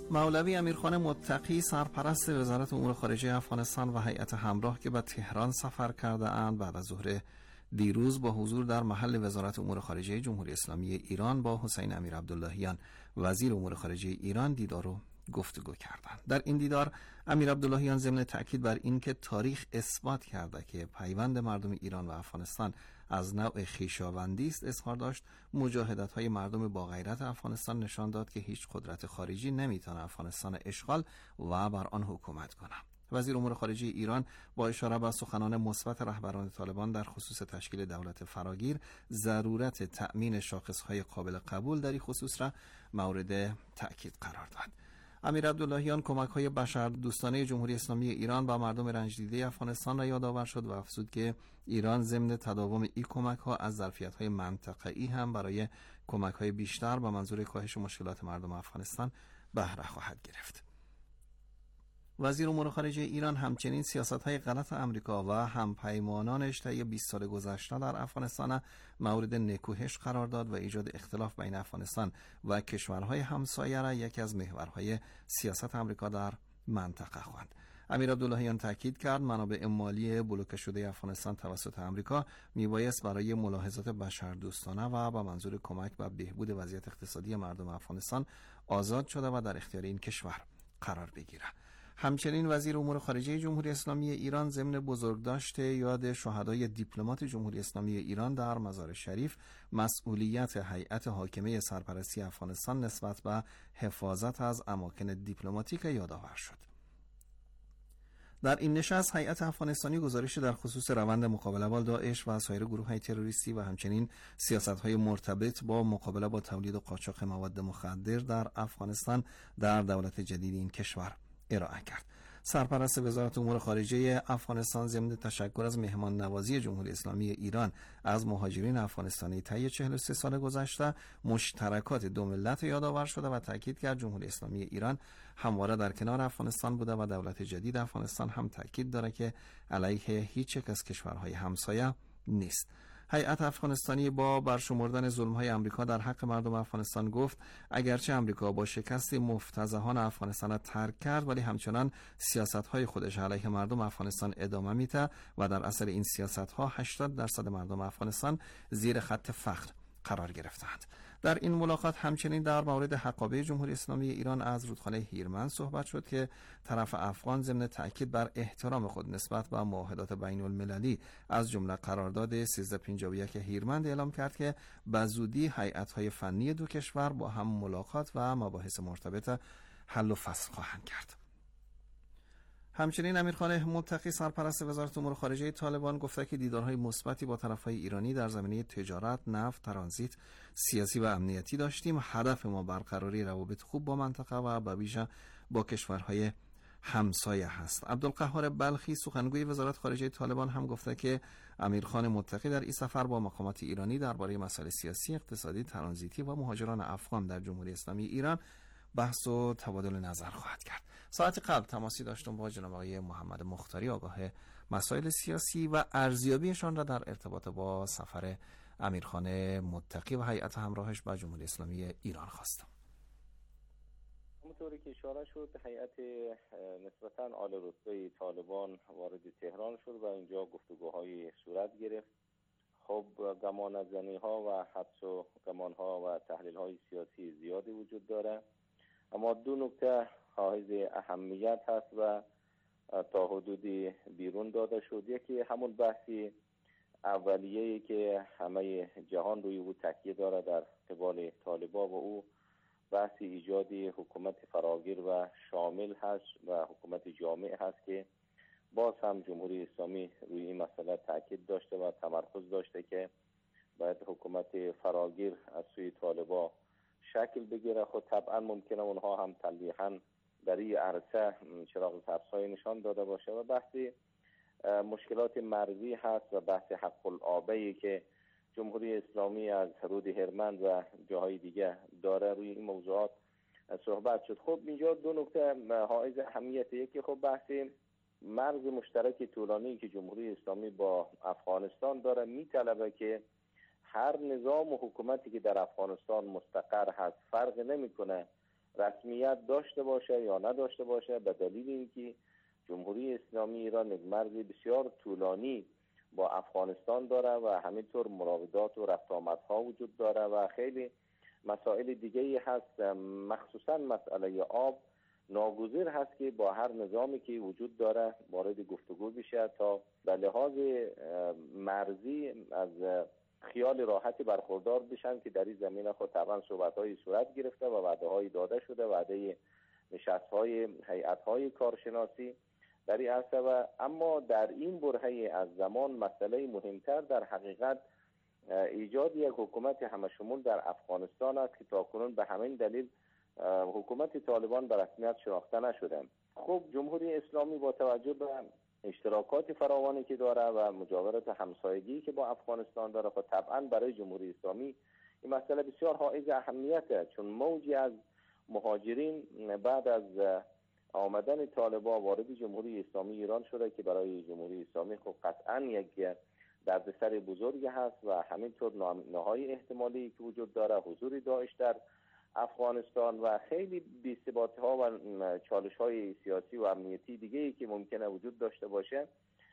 مولوی امیرخان متقی سرپرست وزارت امور خارجه افغانستان و هیئت همراه که به تهران سفر کرده اند بعد از ظهر دیروز با حضور در محل وزارت امور خارجه جمهوری اسلامی ایران با حسین امیر عبداللهیان وزیر امور خارجه ایران دیدار و گفتگو کردند. در این دیدار امیر عبداللهیان ضمن تأکید بر این که تاریخ اثبات کرده که پیوند مردم ایران و افغانستان از نوع خویشاوندی است اظهار داشت، مجاهدت‌های مردم با غیرت افغانستان نشان داد که هیچ قدرت خارجی نمیتونه افغانستان اشغال و بر آن حکومت کنه. وزیر امور خارجه ایران با اشاره به سخنان مثبت رهبران طالبان در خصوص تشکیل دولت فراگیر، ضرورت تأمین شاخص‌های قابل قبول در این خصوص را مورد تأکید قرار داد. امیر عبداللهیان کمک‌های بشردوستانه جمهوری اسلامی ایران با مردم رنج دیده افغانستان را یادآور شد و افزود که ایران ضمن تداوم این کمک‌ها از ظرفیت‌های منطقه‌ای هم برای کمک‌های بیشتر با منظور کاهش مشکلات مردم افغانستان بهره خواهد گرفت. وزیر امور خارجه ایران همچنین سیاست‌های غلط آمریکا و همپیمانانش طی 20 سال گذشته در افغانستان مورد نکوهش قرار داد و ایجاد اختلاف بین افغانستان و کشورهای همسایه را یکی از محورهای سیاست آمریکا در منطقه خواند. امیر عبداللهیان تاکید کرد منابع مالی بلوکه شده افغانستان توسط آمریکا میبایست برای ملاحظات بشردوستانه و با منظور کمک به بهبود وضعیت اقتصادی مردم افغانستان آزاد شده و در اختیار این کشور قرار بگیرد. همچنین وزیر امور خارجه جمهوری اسلامی ایران ضمن بزرگداشت یاد شهدای دیپلمات جمهوری اسلامی ایران در مزار شریف مسئولیت هیئت حاکمه سرپرستی افغانستان نسبت به حفاظت از اماکن دیپلماتیک یادآور شد. در این نشست هیئت افغانستانی گزارش در خصوص روند مقابله با داعش و سایر گروه‌های تروریستی و همچنین سیاست‌های مرتبط با مقابله با تولید و قاچاق مواد مخدر در افغانستان در دولت جدید این کشور ارائه کرد. سرپرست وزارت امور خارجه افغانستان ضمن تشکر از مهمان نوازی جمهوری اسلامی ایران از مهاجرین افغانستانی طی 43 سال گذشته مشترکات دو ملت یادآور شده و تاکید کرد جمهوری اسلامی ایران همواره در کنار افغانستان بوده و دولت جدید افغانستان هم تاکید دارد که علیه هیچ یک از کشورهای همسایه نیست. هیئت افغانستانی با برشمردن ظلم‌های آمریکا در حق مردم افغانستان گفت اگرچه آمریکا با شکست مفتضحان افغانستان را ترک کرد ولی همچنان سیاست‌های خودش علیه مردم افغانستان ادامه میده و در اثر این سیاست‌ها 80% مردم افغانستان زیر خط فقر قرار گرفتند. در این ملاقات همچنین در مورد حقابه جمهوری اسلامی ایران از رودخانه هیرمند صحبت شد که طرف افغان ضمن تأکید بر احترام خود نسبت به معاهدات بین المللی از جمله قرارداد 1351 هیرمند اعلام کرد که به زودی هیئت‌های فنی دو کشور با هم ملاقات و مباحث مرتبط حل و فصل خواهند کرد. همچنین امیرخان متقی سرپرست وزارت امور خارجه طالبان گفته که دیدارهای مثبتی با طرفهای ایرانی در زمینه تجارت، نفت، ترانزیت، سیاسی و امنیتی داشتیم. هدف ما برقراری روابط خوب با منطقه و به ویژه با کشورهای همسایه هست. عبدالقهار بلخی سخنگوی وزارت خارجه طالبان هم گفته که امیرخان متقی در این سفر با مقامات ایرانی درباره مسائل سیاسی، اقتصادی، ترانزیتی و مهاجران افغان در جمهوری اسلامی ایران بحث و تبادل نظر خواهد کرد. ساعت قبل تماسی داشتم با جناب آقای محمد مختاری آگاه مسائل سیاسی و ارزیابیشان را در ارتباط با سفر امیرخان متقی و هیئت همراهش به جمهوری اسلامی ایران خواستم. همونطوری که اشاره شد هیئت نسبتاً عالی رتبه طالبان وارد تهران شد و اینجا گفتگوهای صورت گرفت. خب گمانه‌زنی‌ها و حدس و گمان‌ها و تحلیل‌های سیاسی زیادی وجود داره، اما دو نکته حائز اهمیت هست و تا حدودی بیرون داده شد. یکی همون بحثی اولیه‌ای که همه جهان روی او تکیه داره در قبال طالبان و او بحث ایجاد حکومت فراگیر و شامل هست و حکومت جامع هست که باز هم جمهوری اسلامی روی این مسئله تاکید داشته و تمرکز داشته که باید حکومت فراگیر از سوی طالبان شکل بگیره. خود طبعا ممکنه اونها هم تلویحاً در این عرصه چراغ سبزهای نشان داده باشه و بحث مشکلات مرزی هست و بحث حق العابه‌ای که جمهوری اسلامی از رود هرمند و جاهای دیگه داره روی این موضوعات صحبت شد. خب اینجا دو نکته حائز اهمیت. یکی خب بحث مرز مشترک طولانی که جمهوری اسلامی با افغانستان داره میطلبه که هر نظام و حکومتی که در افغانستان مستقر هست فرق نمیکنه رسمیت داشته باشه یا نداشته باشه، به دلیل اینکه جمهوری اسلامی ایران یک مرزی بسیار طولانی با افغانستان داره و همینطور مراودات و رفت آمدها وجود داره و خیلی مسائل دیگه هست، مخصوصا مسئله آب ناگزیر هست که با هر نظامی که وجود داره وارد گفتگو بشه تا به لحاظ مرزی از خیال راحتی برخوردار بشن که در این زمینه خود طبعا صحبت‌های صورت گرفته و وعده‌های داده شده، وعده نشست‌های هیئت‌های کارشناسی در این عرصه. و اما در این برهه از زمان مسئله مهمتر در حقیقت ایجاد یک حکومت همشمول در افغانستان است که تاکنون به همین دلیل حکومت طالبان به رسمیت شناخته نشده. خب جمهوری اسلامی با توجه به اشتراکات فراوانی که داره و مجاورت همسایگی که با افغانستان داره، خب طبعا برای جمهوری اسلامی این مسئله بسیار حائز اهمیته، چون موجی از مهاجرین بعد از آمدن طالبان وارد جمهوری اسلامی ایران شده که برای جمهوری اسلامی خب قطعا یک دردسر بزرگی هست و همینطور نهای احتمالی که وجود داره حضور داعش در افغانستان و خیلی بی‌ثباتی ها و چالش های سیاسی و امنیتی دیگه ای که ممکنه وجود داشته باشه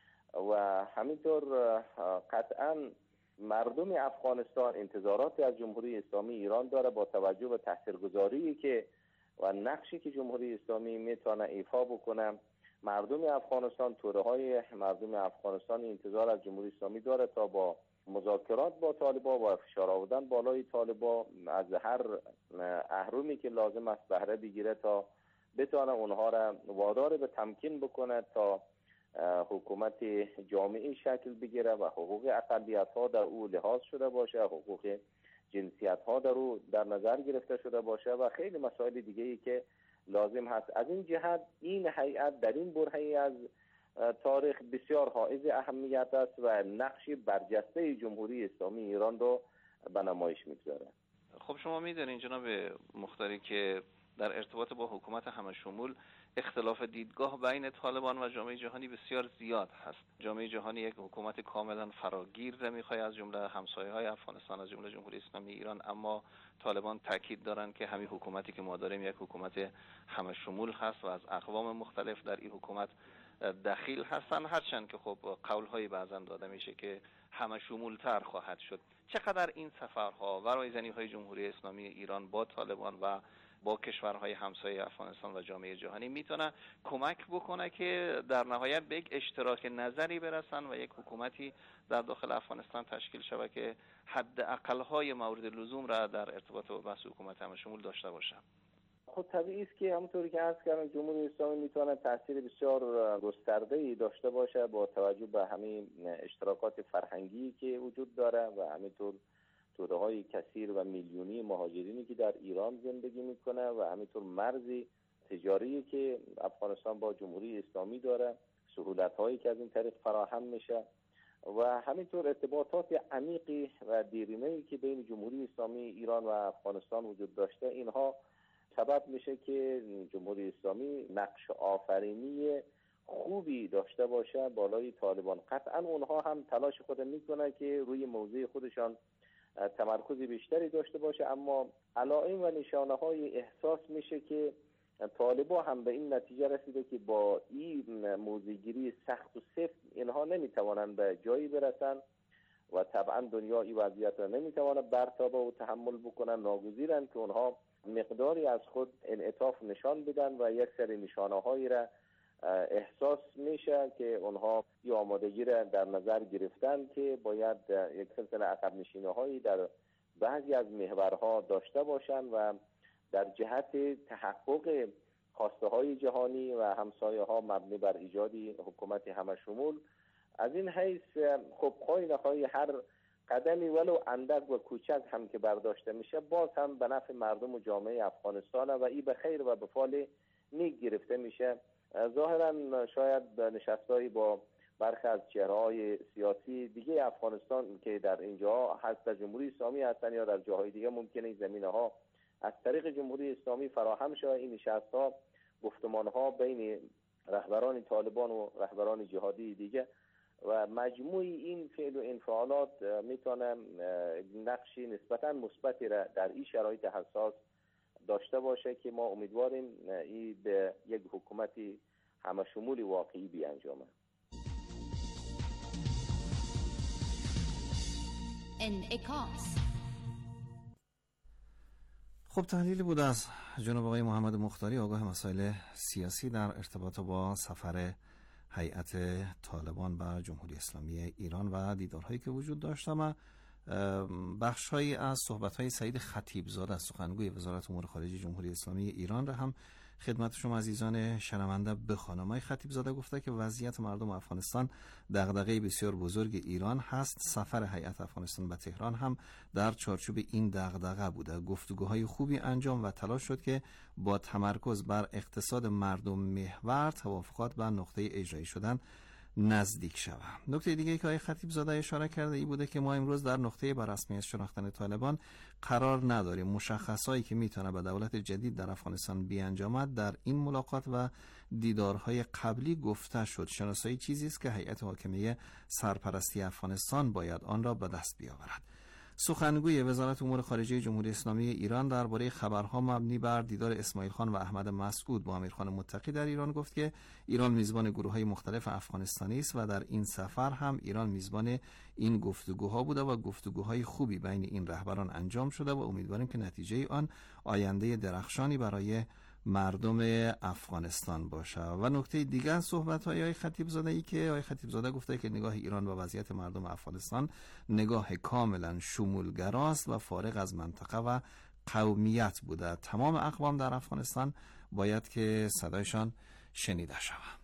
و همینطور قطعا مردم افغانستان انتظاراتی از جمهوری اسلامی ایران داره با توجه به تاثیرگذاری که و نقشی که جمهوری اسلامی میتونه ایفا بکنه. مردم افغانستان، توده های مردم افغانستان انتظار از جمهوری اسلامی داره تا با مذاکرات با طالبان و فشار آوردن بالای طالبان از هر اهرمی که لازم است بهره بگیره تا بتونه اونها را وادار به تمکین بکنه تا حکومت جامعی شکل بگیره و حقوق اقلیت ها در او لحاظ شده باشه، حقوق جنسیت ها در نظر گرفته شده باشه و خیلی مسائل دیگه ای که لازم هست. از این جهت این هیئت در این برهه از تاریخ بسیار حائز اهمیت است و نقش برجسته جمهوری اسلامی ایران رو به نمایش میگذاره. خب شما میدونین جناب مختاری که در ارتباط با حکومت همشمول اختلاف دیدگاه بین طالبان و جامعه جهانی بسیار زیاد هست. جامعه جهانی یک حکومت کاملا فراگیر را میخواد از جمله همسایه‌های افغانستان از جمله جمهوری اسلامی ایران، اما طالبان تاکید دارند که همین حکومتی که ما داریم یک حکومت همشمول هست و از اقوام مختلف در این حکومت دخیل هستن، هرچند که خب قول‌های بعضا داده میشه که همشمول‌تر خواهد شد. چقدر این سفرها و رایزنی‌های جمهوری اسلامی ایران با طالبان و با کشورهای همسایه افغانستان و جامعه جهانی میتونه کمک بکنه که در نهایت به یک اشتراک نظری برسن و یک حکومتی در داخل افغانستان تشکیل شود که حد اقل‌های مورد لزوم را در ارتباط با بحث حکومت همشمول داشته باشه؟ خب طبیعی است که همونطوری که عرض کردم جمهوری اسلامی میتونه تاثیر بسیار گسترده‌ای داشته باشه با توجه به همین اشتراکات فرهنگی که وجود داره و همینطور توده‌های کثیر و میلیونی مهاجرینی که در ایران زندگی میکنه و همینطور مرزی تجاری که افغانستان با جمهوری اسلامی داره، سهولت‌هایی که از این طریق فراهم میشه و همینطور ارتباطات عمیقی و دیرینه‌ای که بین جمهوری اسلامی ایران و افغانستان وجود داشته، اینها سبب میشه که جمهوری اسلامی نقش آفرینی خوبی داشته باشه بالای طالبان. قطعا اونها هم تلاش خود میکنه که روی موضوع خودشان تمرکز بیشتری داشته باشه، اما علائم و نشانه های احساس میشه که طالبان هم به این نتیجه رسیده که با این موضوعگیری سخت و سفت اینها نمیتوانند به جایی برسن و طبعا دنیا این وضعیت را نمیتوانه برتابه و تحمل بکنن. ناگزیرند که اونها مقداری از خود انعطاف نشان بدن و یک سری نشانه هایی را احساس میشه که اونها این آمادگی را در نظر گرفتن که باید یک سلسله عقب نشینی هایی در بعضی از محورها داشته باشند و در جهت تحقق خواسته های جهانی و همسایه ها مبنی بر ایجاد حکومت همشمول. از این حیث خب خواهی نخواهی هر قدمی ولو اندک و کوچک هم که برداشته میشه باز هم به نفع مردم و جامعه افغانستان و این به خیر و به فال نیک گرفته میشه. ظاهرا شاید نشستایی با برخی از چهره‌های سیاسی دیگه افغانستان که در اینجا هست، در جمهوری اسلامی هستن یا در جاهای دیگه، ممکنه این زمینه‌ها از طریق جمهوری اسلامی فراهم شود. این نشست‌ها، گفتمان‌ها بین رهبران طالبان و رهبران جهادی دیگه و مجموع این فعل و انفعالات میتونه نقشی نسبتاً مثبتی را در این شرایط حساس داشته باشه که ما امیدواریم این به یک حکومتی همه شمولی واقعی بیانجامه. انعکاس. خب تحلیلی بود از جناب آقای محمد مختاری، آگاه مسائل سیاسی در ارتباط با سفر هیئت طالبان به جمهوری اسلامی ایران و دیدارهایی که وجود داشت. و بخش‌هایی از صحبت‌های سعید خطیبزاده از سخنگوی وزارت امور خارجه جمهوری اسلامی ایران را هم خدمت شما عزیزان شنونده بخوانم. آقای خطیبزاده گفته که وضعیت مردم افغانستان دغدغه بسیار بزرگ ایران هست. سفر هیئت افغانستان به تهران هم در چارچوب این دغدغه بوده. گفتگوهای خوبی انجام و تلاش شد که با تمرکز بر اقتصاد مردم محور توافقات به نقطه اجرایی شدن نزدیک شود. نکته دیگه که آقای خطیبزاده اشاره کرده ای بوده که ما امروز در نقطه بر رسمیت شناختن طالبان قرار نداریم. مشخصاتی که میتونه به دولت جدید در افغانستان بیانجامد در این ملاقات و دیدارهای قبلی گفته شد. شناسایی چیزی است که هیئت حاکمیه سرپرستی افغانستان باید آن را به دست بیاورد. سخنگوی وزارت امور خارجه جمهوری اسلامی ایران درباره خبرها مبنی بر دیدار اسماعیل خان و احمد مسعود با امیرخان متقی در ایران گفت که ایران میزبان گروه‌های مختلف افغانستانی است و در این سفر هم ایران میزبان این گفتگوها بوده و گفتگوهای خوبی بین این رهبران انجام شده و امیدواریم که نتیجه آن آینده درخشانی برای مردم افغانستان باشه. و نکته دیگه از صحبت‌های آقای خطیبزاده ای که آقای خطیبزاده گفته که نگاه ایران به وضعیت مردم افغانستان نگاه کاملا شمولگراست و فارغ از منطقه و قومیت بوده. تمام اقوام در افغانستان باید که صدایشان شنیده شود.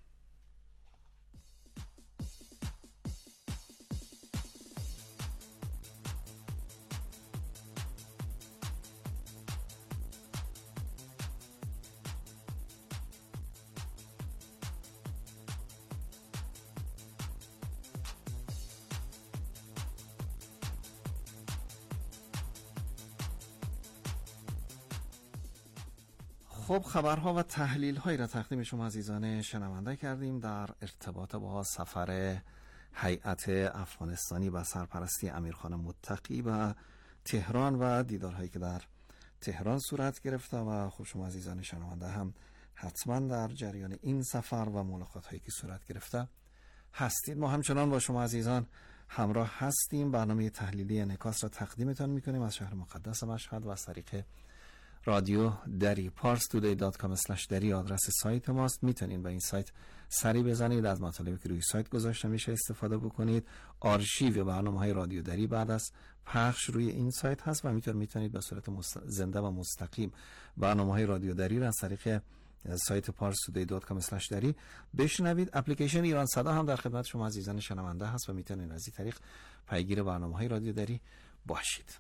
خب خبرها و تحلیل‌هایی را تقدیم شما عزیزان شنونده کردیم در ارتباط با سفر هیئت افغانستانی به سرپرستی امیرخان متقی به تهران و دیدارهایی که در تهران صورت گرفته و خب شما عزیزان شنونده هم حتما در جریان این سفر و ملاقات‌هایی که صورت گرفته هستید. ما همچنان با شما عزیزان همراه هستیم. برنامه تحلیلی انعکاس را تقدیمتان می‌کنیم از شهر مقدس مشهد و از طریق رادیو دری parstoday.com/دری آدرس سایت ماست. میتونید به این سایت سری بزنید، از مطالبی که روی سایت گذاشته میشه استفاده بکنید. آرشیو برنامه‌های رادیو دری بعد از پخش روی این سایت هست و میتونید به صورت زنده و مستقیم برنامه‌های رادیو دری را از طریق سایت parstoday.com/دری بشنوید. اپلیکیشن ایران صدا هم در خدمت شما عزیزان شنونده هست و میتونید از این طریق پیگیر برنامه‌های رادیو دری باشید.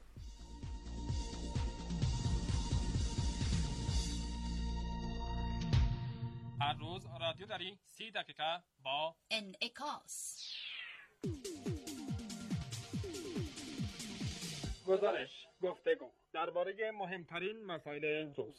هر روز رادیو دری 30 دقیقه با انعکاس. گزارش، گفتگو درباره مهمترین مسائل روز.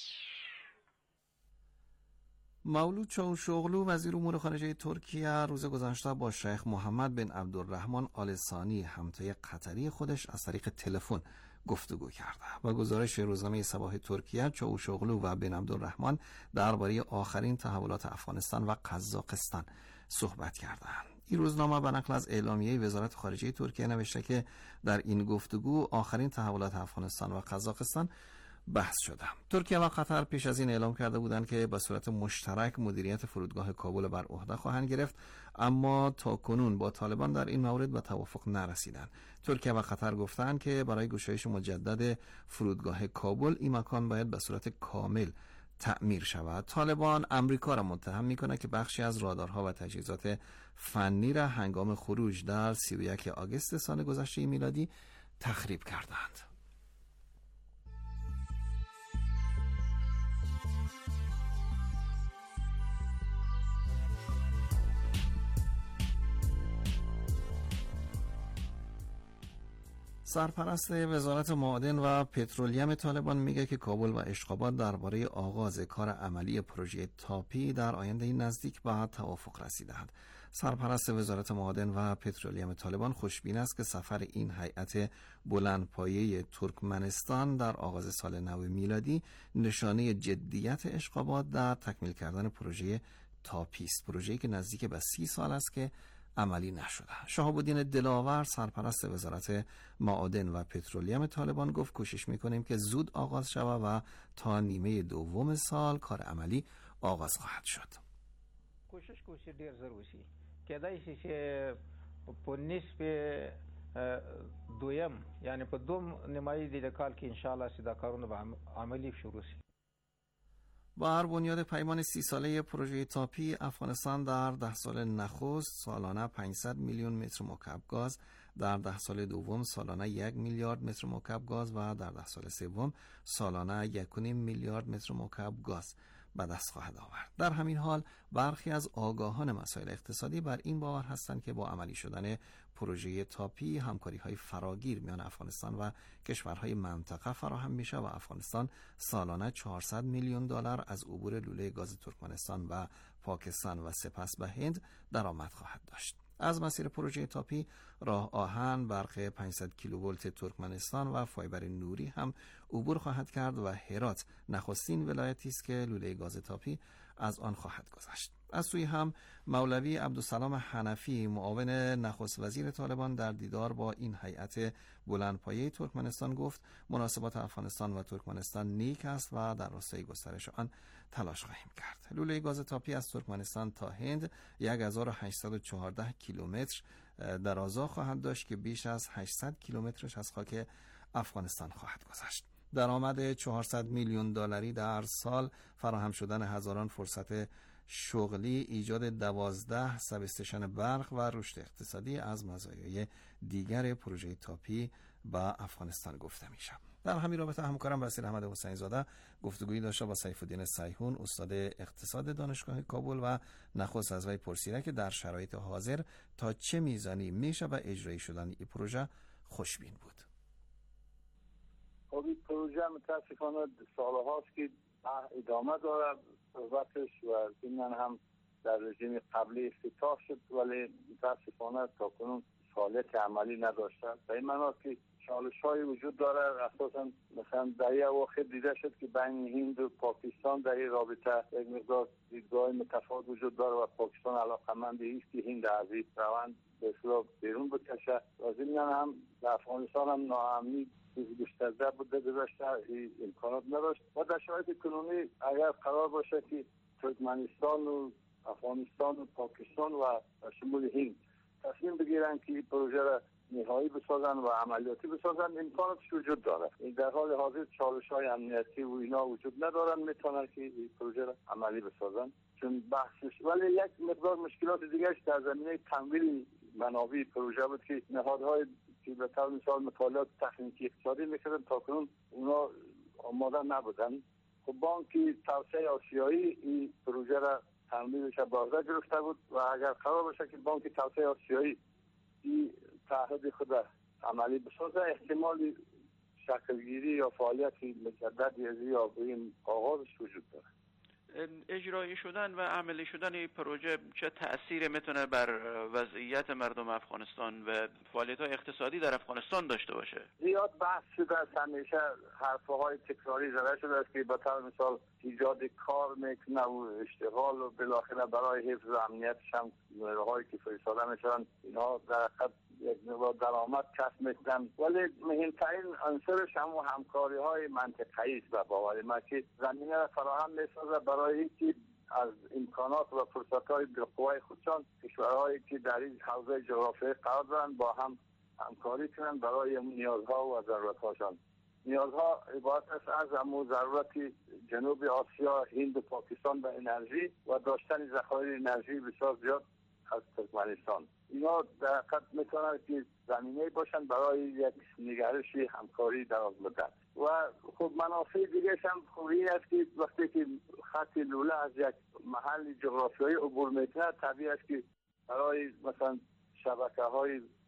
مولود چاوشوغلو وزیر امور خارجه ترکیه روز گذشته با شیخ محمد بن عبدالرحمن آل ثانی همتای قطری خودش از طریق تلفن گفتگو کرده. با گزارش روزنامه صباح ترکیه، چاوشوغلو و بن عبدالرحمن درباره آخرین تحولات افغانستان و قزاقستان صحبت کردند. این روزنامه به نقل از اعلامیه وزارت خارجه ترکیه نوشته که در این گفتگو آخرین تحولات افغانستان و قزاقستان بحث شده. ترکیه و قطر پیش از این اعلام کرده بودند که به صورت مشترک مدیریت فرودگاه کابل بر عهده خواهند گرفت، اما تا کنون با طالبان در این مورد به توافق نرسیدند. ترکیه و قطر گفتند که برای گشایش مجدد فرودگاه کابل این مکان باید به صورت کامل تعمیر شود. طالبان امریکا را متهم میکنه که بخشی از رادارها و تجهیزات فنی را هنگام خروج در 31 آگوست سال گذشته میلادی تخریب کردند. سرپرست وزارت معادن و پترولیم طالبان میگه که کابل و اشخاباد درباره آغاز کار عملی پروژه تاپی در آینده نزدیک به توافق رسیدند. سرپرست وزارت معادن و پترولیم طالبان خوشبین است که سفر این هیئت بلندپایه ترکمنستان در آغاز سال نو میلادی نشانه جدیت اشخاباد در تکمیل کردن پروژه تاپی است. پروژه‌ای که نزدیک به 30 سال است که عملی نشده. شهاب الدین دلاور سرپرست وزارت معادن و پترولیم طالبان گفت کوشش میکنیم که زود آغاز شود و تا نیمه دوم سال کار عملی آغاز خواهد شد. کوشش ډیر ضروری کېدای شي چې په نصف دویم یعنی په دوم نیمایي د کال کې ان شاء الله سیدا کارونه به عملی شروع شي. بر بنیاد پیمان 30 ساله پروژه تاپی افغانستان در 10 سال نخست سالانه 500 میلیون متر مکعب گاز، در 10 سال دوم سالانه 1 میلیارد متر مکعب گاز و در 10 سال سوم سالانه 1.5 میلیارد متر مکعب گاز به دست خواهد آورد. در همین حال برخی از آگاهان مسائل اقتصادی بر این باور هستند که با عملی شدن پروژه تاپی همکاری‌های فراگیر میان افغانستان و کشورهای منطقه فراهم میشه و افغانستان سالانه 400 میلیون دلار از عبور لوله گاز ترکمنستان و پاکستان و سپس به هند درآمد خواهد داشت. از مسیر پروژه تاپی راه آهن، برق 500 کیلوولت ترکمنستان و فایبر نوری هم عبور خواهد کرد و هرات نخستین ولایتی است که لوله گاز تاپی از آن خواهد گذشت. از سوی هم مولوی عبدالسلام حنفی معاون نخست وزیر طالبان در دیدار با این هیئت بلندپایه ترکمنستان گفت مناسبات افغانستان و ترکمنستان نیک است و در راستای گسترش آن تلاش خواهیم کرد. لوله گاز تاپی از ترکمنستان تا هند 1814 کیلومتر درازا خواهد داشت که بیش از 800 کیلومترش از خاک افغانستان خواهد گذشت. درآمد 400 میلیون دلاری در سال، فراهم شدن هزاران فرصت شغلی، ایجاد 12 سب استیشن برق و رشد اقتصادی از مزایای دیگر پروژه تاپی به افغانستان گفته میشه. در همین رابطه همکارم بصیر احمد حسین زاده گفتگویی داشته با سیف الدین سیحون استاد اقتصاد دانشگاه کابل و نخست از وی پرسیده که در شرایط حاضر تا چه میزانی میشه به اجرایی شدن این پروژه خوشبین بود. خب این پروژه متاسفانه سالهاست که ادامه داره صحبتش و ضمن هم در رژیم قبلی افتتاح شد ولی متاسفانه تا کنون فعالیت عملی نداشته. به این معنی که چالش‌های وجود داره. اساساً مثلا در اواخر دیده شد که بین هند و پاکستان در این رابطه یک مقدار دیدگاه متفاوت وجود داره و پاکستان علاقه‌مند است که هند از این روند به اصطلاح بیرون بکشه و ضمن هم در افغانستان هم ناامنی گسترده بوده گذاشته، امکانات نداشت و در شرایط کنونی اگر قرار باشه که ترکمنستان و افغانستان و پاکستان و شمول هند تصمیم بگیرن که این پروژه را نهایی بسازن و عملیاتی بسازن، امکاناتش وجود داره. در حال حاضر چالش‌های امنیتی و اینا وجود ندارن میتونن که این پروژه را عملی بسازن چون بحثش. ولی یک مقدار مشکلات دیگه‌اش در زمینه تمویل منابع پروژه بود که نهادهای که به طور مثال مطالعات تکنیکی اقتصادی میکردن تا کنون اونا آماده نبودن. خب بانک توسعه آسیایی این پروژه را تمویلش به عهده گرفته بود و اگر قرار باشه که بانک توسعه آسیایی این تعهد خود عملی بسازه احتمال شکلگیری یا فعالیتی مجددی از یا این آغازش وجود داره. اجرایی شدن و عملی شدن این پروژه چه تأثیری میتونه بر وضعیت مردم افغانستان و فعالیت‌های اقتصادی در افغانستان داشته باشه؟ زیاد بحث شده است، همیشه حرف‌های تکراری زده شده است که به طور مثال ایجاد کار میکنه و اشتغال و بالاخره برای حفظ امنیتش هم نیروهایی که فرستاده میشن اینها در حقیقت یک نوع درآمد کسب میکنن، ولی مهمترین عنصرش هم همکاری‌های منطقه‌ای است و باور ما که زمینه را فراهم می‌سازه برای اینکه از امکانات و فرصت‌های بالقوه خودشان کشورهایی که در این حوزه جغرافیایی قرار دارند با هم همکاری کنند برای نیازها و ضرورت‌هاشان. نیازها عبارت است از همون ضرورت جنوب آسیا، هند و پاکستان به انرژی و داشتن ذخایر انرژی بسیار زیاد از ترکمنستان. اینا در حقیقت میتونن که زمینه باشن برای یک نگرش همکاری دراز مدت. و خب منافع دیگه هم خوبی است که وقتی که خط لوله از یک محل جغرافیایی عبور میکنه طبیعی است که برای مثلا شبکه‌های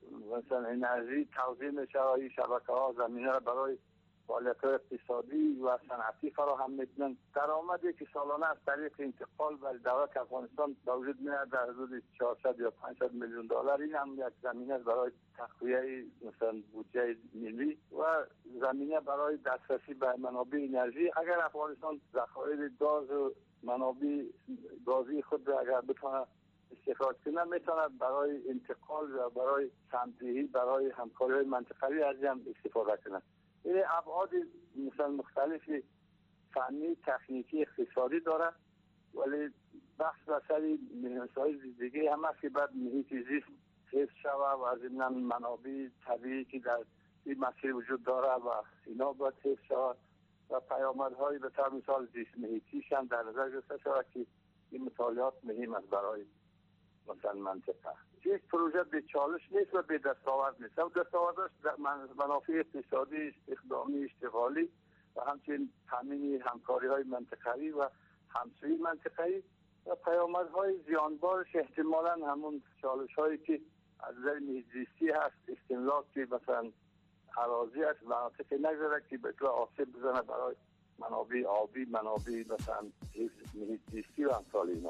مثلا انرژی توزیع میشه و این شبکه ها زمینه را برای فعالیت اقتصادی و صنعتی فراهم میکنن. درآمدی که سالانه از طریق انتقال و دولت افغانستان به وجود میاد در حدود 400 یا 500 میلیون دلار. این هم یک زمینه است برای تقویه مثلا بودجه ملی و زمینه برای دسترسی به منابع انرژی. اگر افغانستان ذخایر گاز و منابع گازی خود را اگر بتونه استخراج کنه، میتونه برای انتقال و برای سمدهی برای همکاری منطقه‌ای از هم استفاده کنه. این ابعاد مثلا مختلفی فنی، تکنیکی، اقتصادی داره، ولی بحث بسری مسائل دیگه هم هست که بعد محیط زیست حفظ شوه و از این منابع طبیعی که در این مسیر وجود داره و اینا باید حفظ شوه و پیامدهای به طور مثال زیست محیطیش هم در نظر گرفته شود که این مطالعات مهم است برای مثلا منطقه. یک پروژه به چالش نیست و به دستاورد نیست. و دستاوردش منافع اقتصادی، استخدامی، اشتغالی و همچنین تامین همکاری های منطقه‌ای و همسویی منطقه‌ای و پیامدهای زیانبارش احتمالاً همون چالش هایی که از نظر محیط زیستی هست، استملاک که مثلا اراضی است، مناطق نگذاره که به اطلاع آسیب بزنه برای منابع آبی، منابع مثلا محیط زیستی و امثال اینا.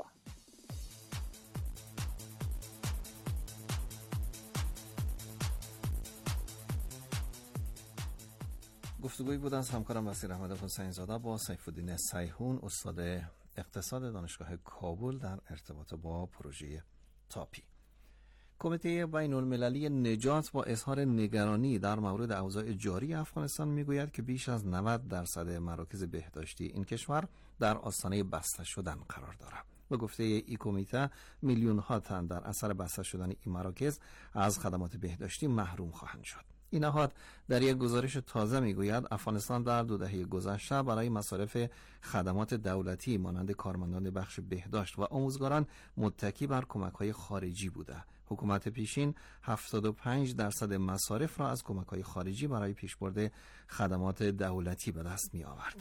گفتگویی بود از همکارم وسیع احمد حسین زاده با سیف الدین سیحون، استاد اقتصاد دانشگاه کابل در ارتباط با پروژه تاپی. کمیته بین المللی نجات با اظهار نگرانی در مورد اوضاع جاری افغانستان میگوید که بیش از 90% مراکز بهداشتی این کشور در آستانه بسته شدن قرار دارد. به گفته این کمیته میلیون ها تن در اثر بسته شدن این مراکز از خدمات بهداشتی محروم خواهند شد. این نهاد در یک گزارش تازه میگوید افغانستان در 2 دهه گذشته برای مصارف خدمات دولتی مانند کارمندان بخش بهداشت و آموزگاران متکی بر کمک‌های خارجی بوده. حکومت پیشین 75% مصارف را از کمک‌های خارجی برای پیشبرد خدمات دولتی به دست می آورد.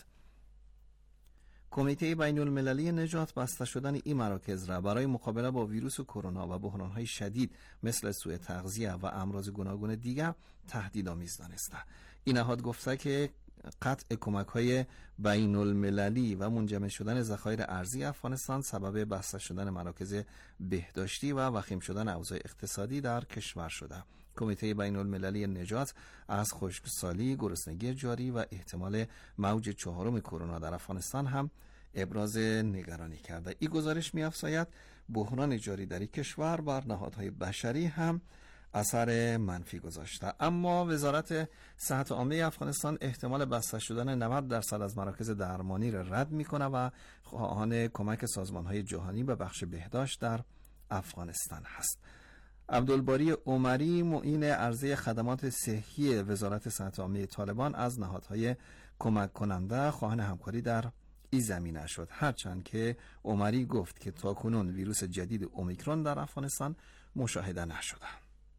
کمیته بین المللی نجات بسته شدن این مراکز را برای مقابله با ویروس کرونا و بحران‌های شدید مثل سوء تغذیه و امراض گوناگون دیگر تهدیدآمیز دانسته. این نهاد گفته که قطع کمک‌های بین المللی و منجمد شدن ذخایر ارزی افغانستان سبب بسته شدن مراکز بهداشتی و وخیم شدن اوضاع اقتصادی در کشور شده. کمیته بین المللی نجات از خشکسالی، گرسنگی جاری و احتمال موج 4 کرونا در افغانستان هم ابراز نگرانی کرده. این گزارش می‌افزاید بحران جاری در کشور بر نهادهای بشری هم اثر منفی گذاشته. اما وزارت صحت عامه افغانستان احتمال بسته شدن 90% از مراکز درمانی را رد می‌کنه و خواهان کمک سازمان‌های جهانی به بخش بهداشت در افغانستان هست. عبدالباری عمری معین عرضه خدمات صحی وزارت صحت عامه طالبان از نهادهای کمک کننده خواهان همکاری در این زمینه شد، هرچند که عمری گفت که تاکنون ویروس جدید اومیکرون در افغانستان مشاهده نشده.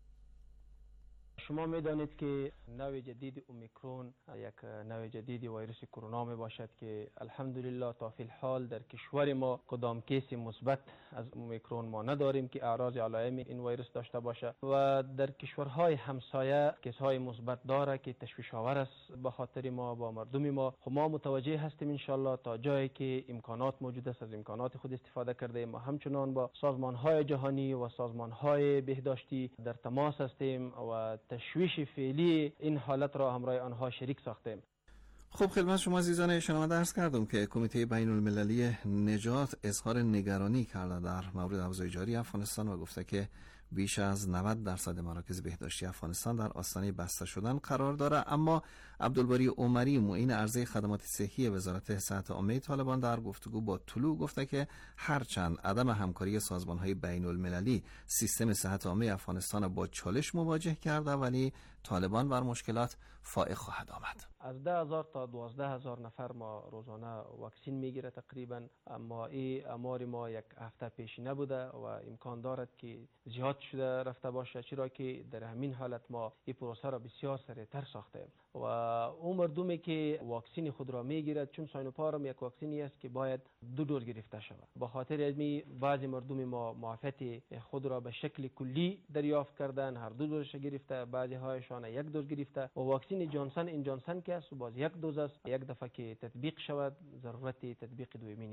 شما میدانید که نوع جدید اومیکرون یک نوع جدید ویروس کرونا می باشد که الحمدلله تا فی الحال در کشور ما کدام کیس مثبت از اومیکرون ما نداریم که اعراض علائم این ویروس داشته باشه و در کشورهای همسایه کیس‌های مثبت داره که تشویش آور است به خاطر ما با مردم ما. ما متوجه هستیم ان شاء الله تا جایی که امکانات موجود است از امکانات خود استفاده کرده ما همچنان با سازمان‌های جهانی و سازمان‌های بهداشتی در تماس هستیم و تشویش فعلی این حالت را همراه آنها شریک ساختیم. خب خدمت شما عزیزان شنونده عرض کردم که کمیته بین المللی نجات اظهار نگرانی کرده در مورد اوضاع جاری افغانستان و گفته که بیش از 90% مراکز بهداشتی افغانستان در آستانه بسته شدن قرار داره. اما عبدالباری عمری معین عرضه خدمات صحی وزارت صحت عامه طالبان در گفتگو با طلوع گفته که هرچند عدم همکاری سازمان‌های بین المللی سیستم صحت عامه افغانستان با چالش مواجه کرده، ولی طالبان بر مشکلات فائق خواهد آمد. از 10,000 تا 12,000 نفر ما روزانه واکسین میگیره تقریبا، اما این امار ما یک هفته پیش نبوده و امکان دارد که زیاد زیاد شده رفته باشه، چرا که در همین حالت ما این پروسه را بسیار سریعتر ساختیم و اون مردمی که واکسین خود را میگیرد، چون ساینوفارم یک واکسینی است که باید 2 دوز گرفته شود، به خاطر علمی بعضی مردم ما معافیت خود را به شکل کلی دریافت کردن، هر 2 دوزش گرفته، بعضی هایشان 1 دوز گرفته و واکسین جانسن این جانسن که است باز 1 دوز است، یک دفعه که تطبیق شود ضرورت تطبیق دومی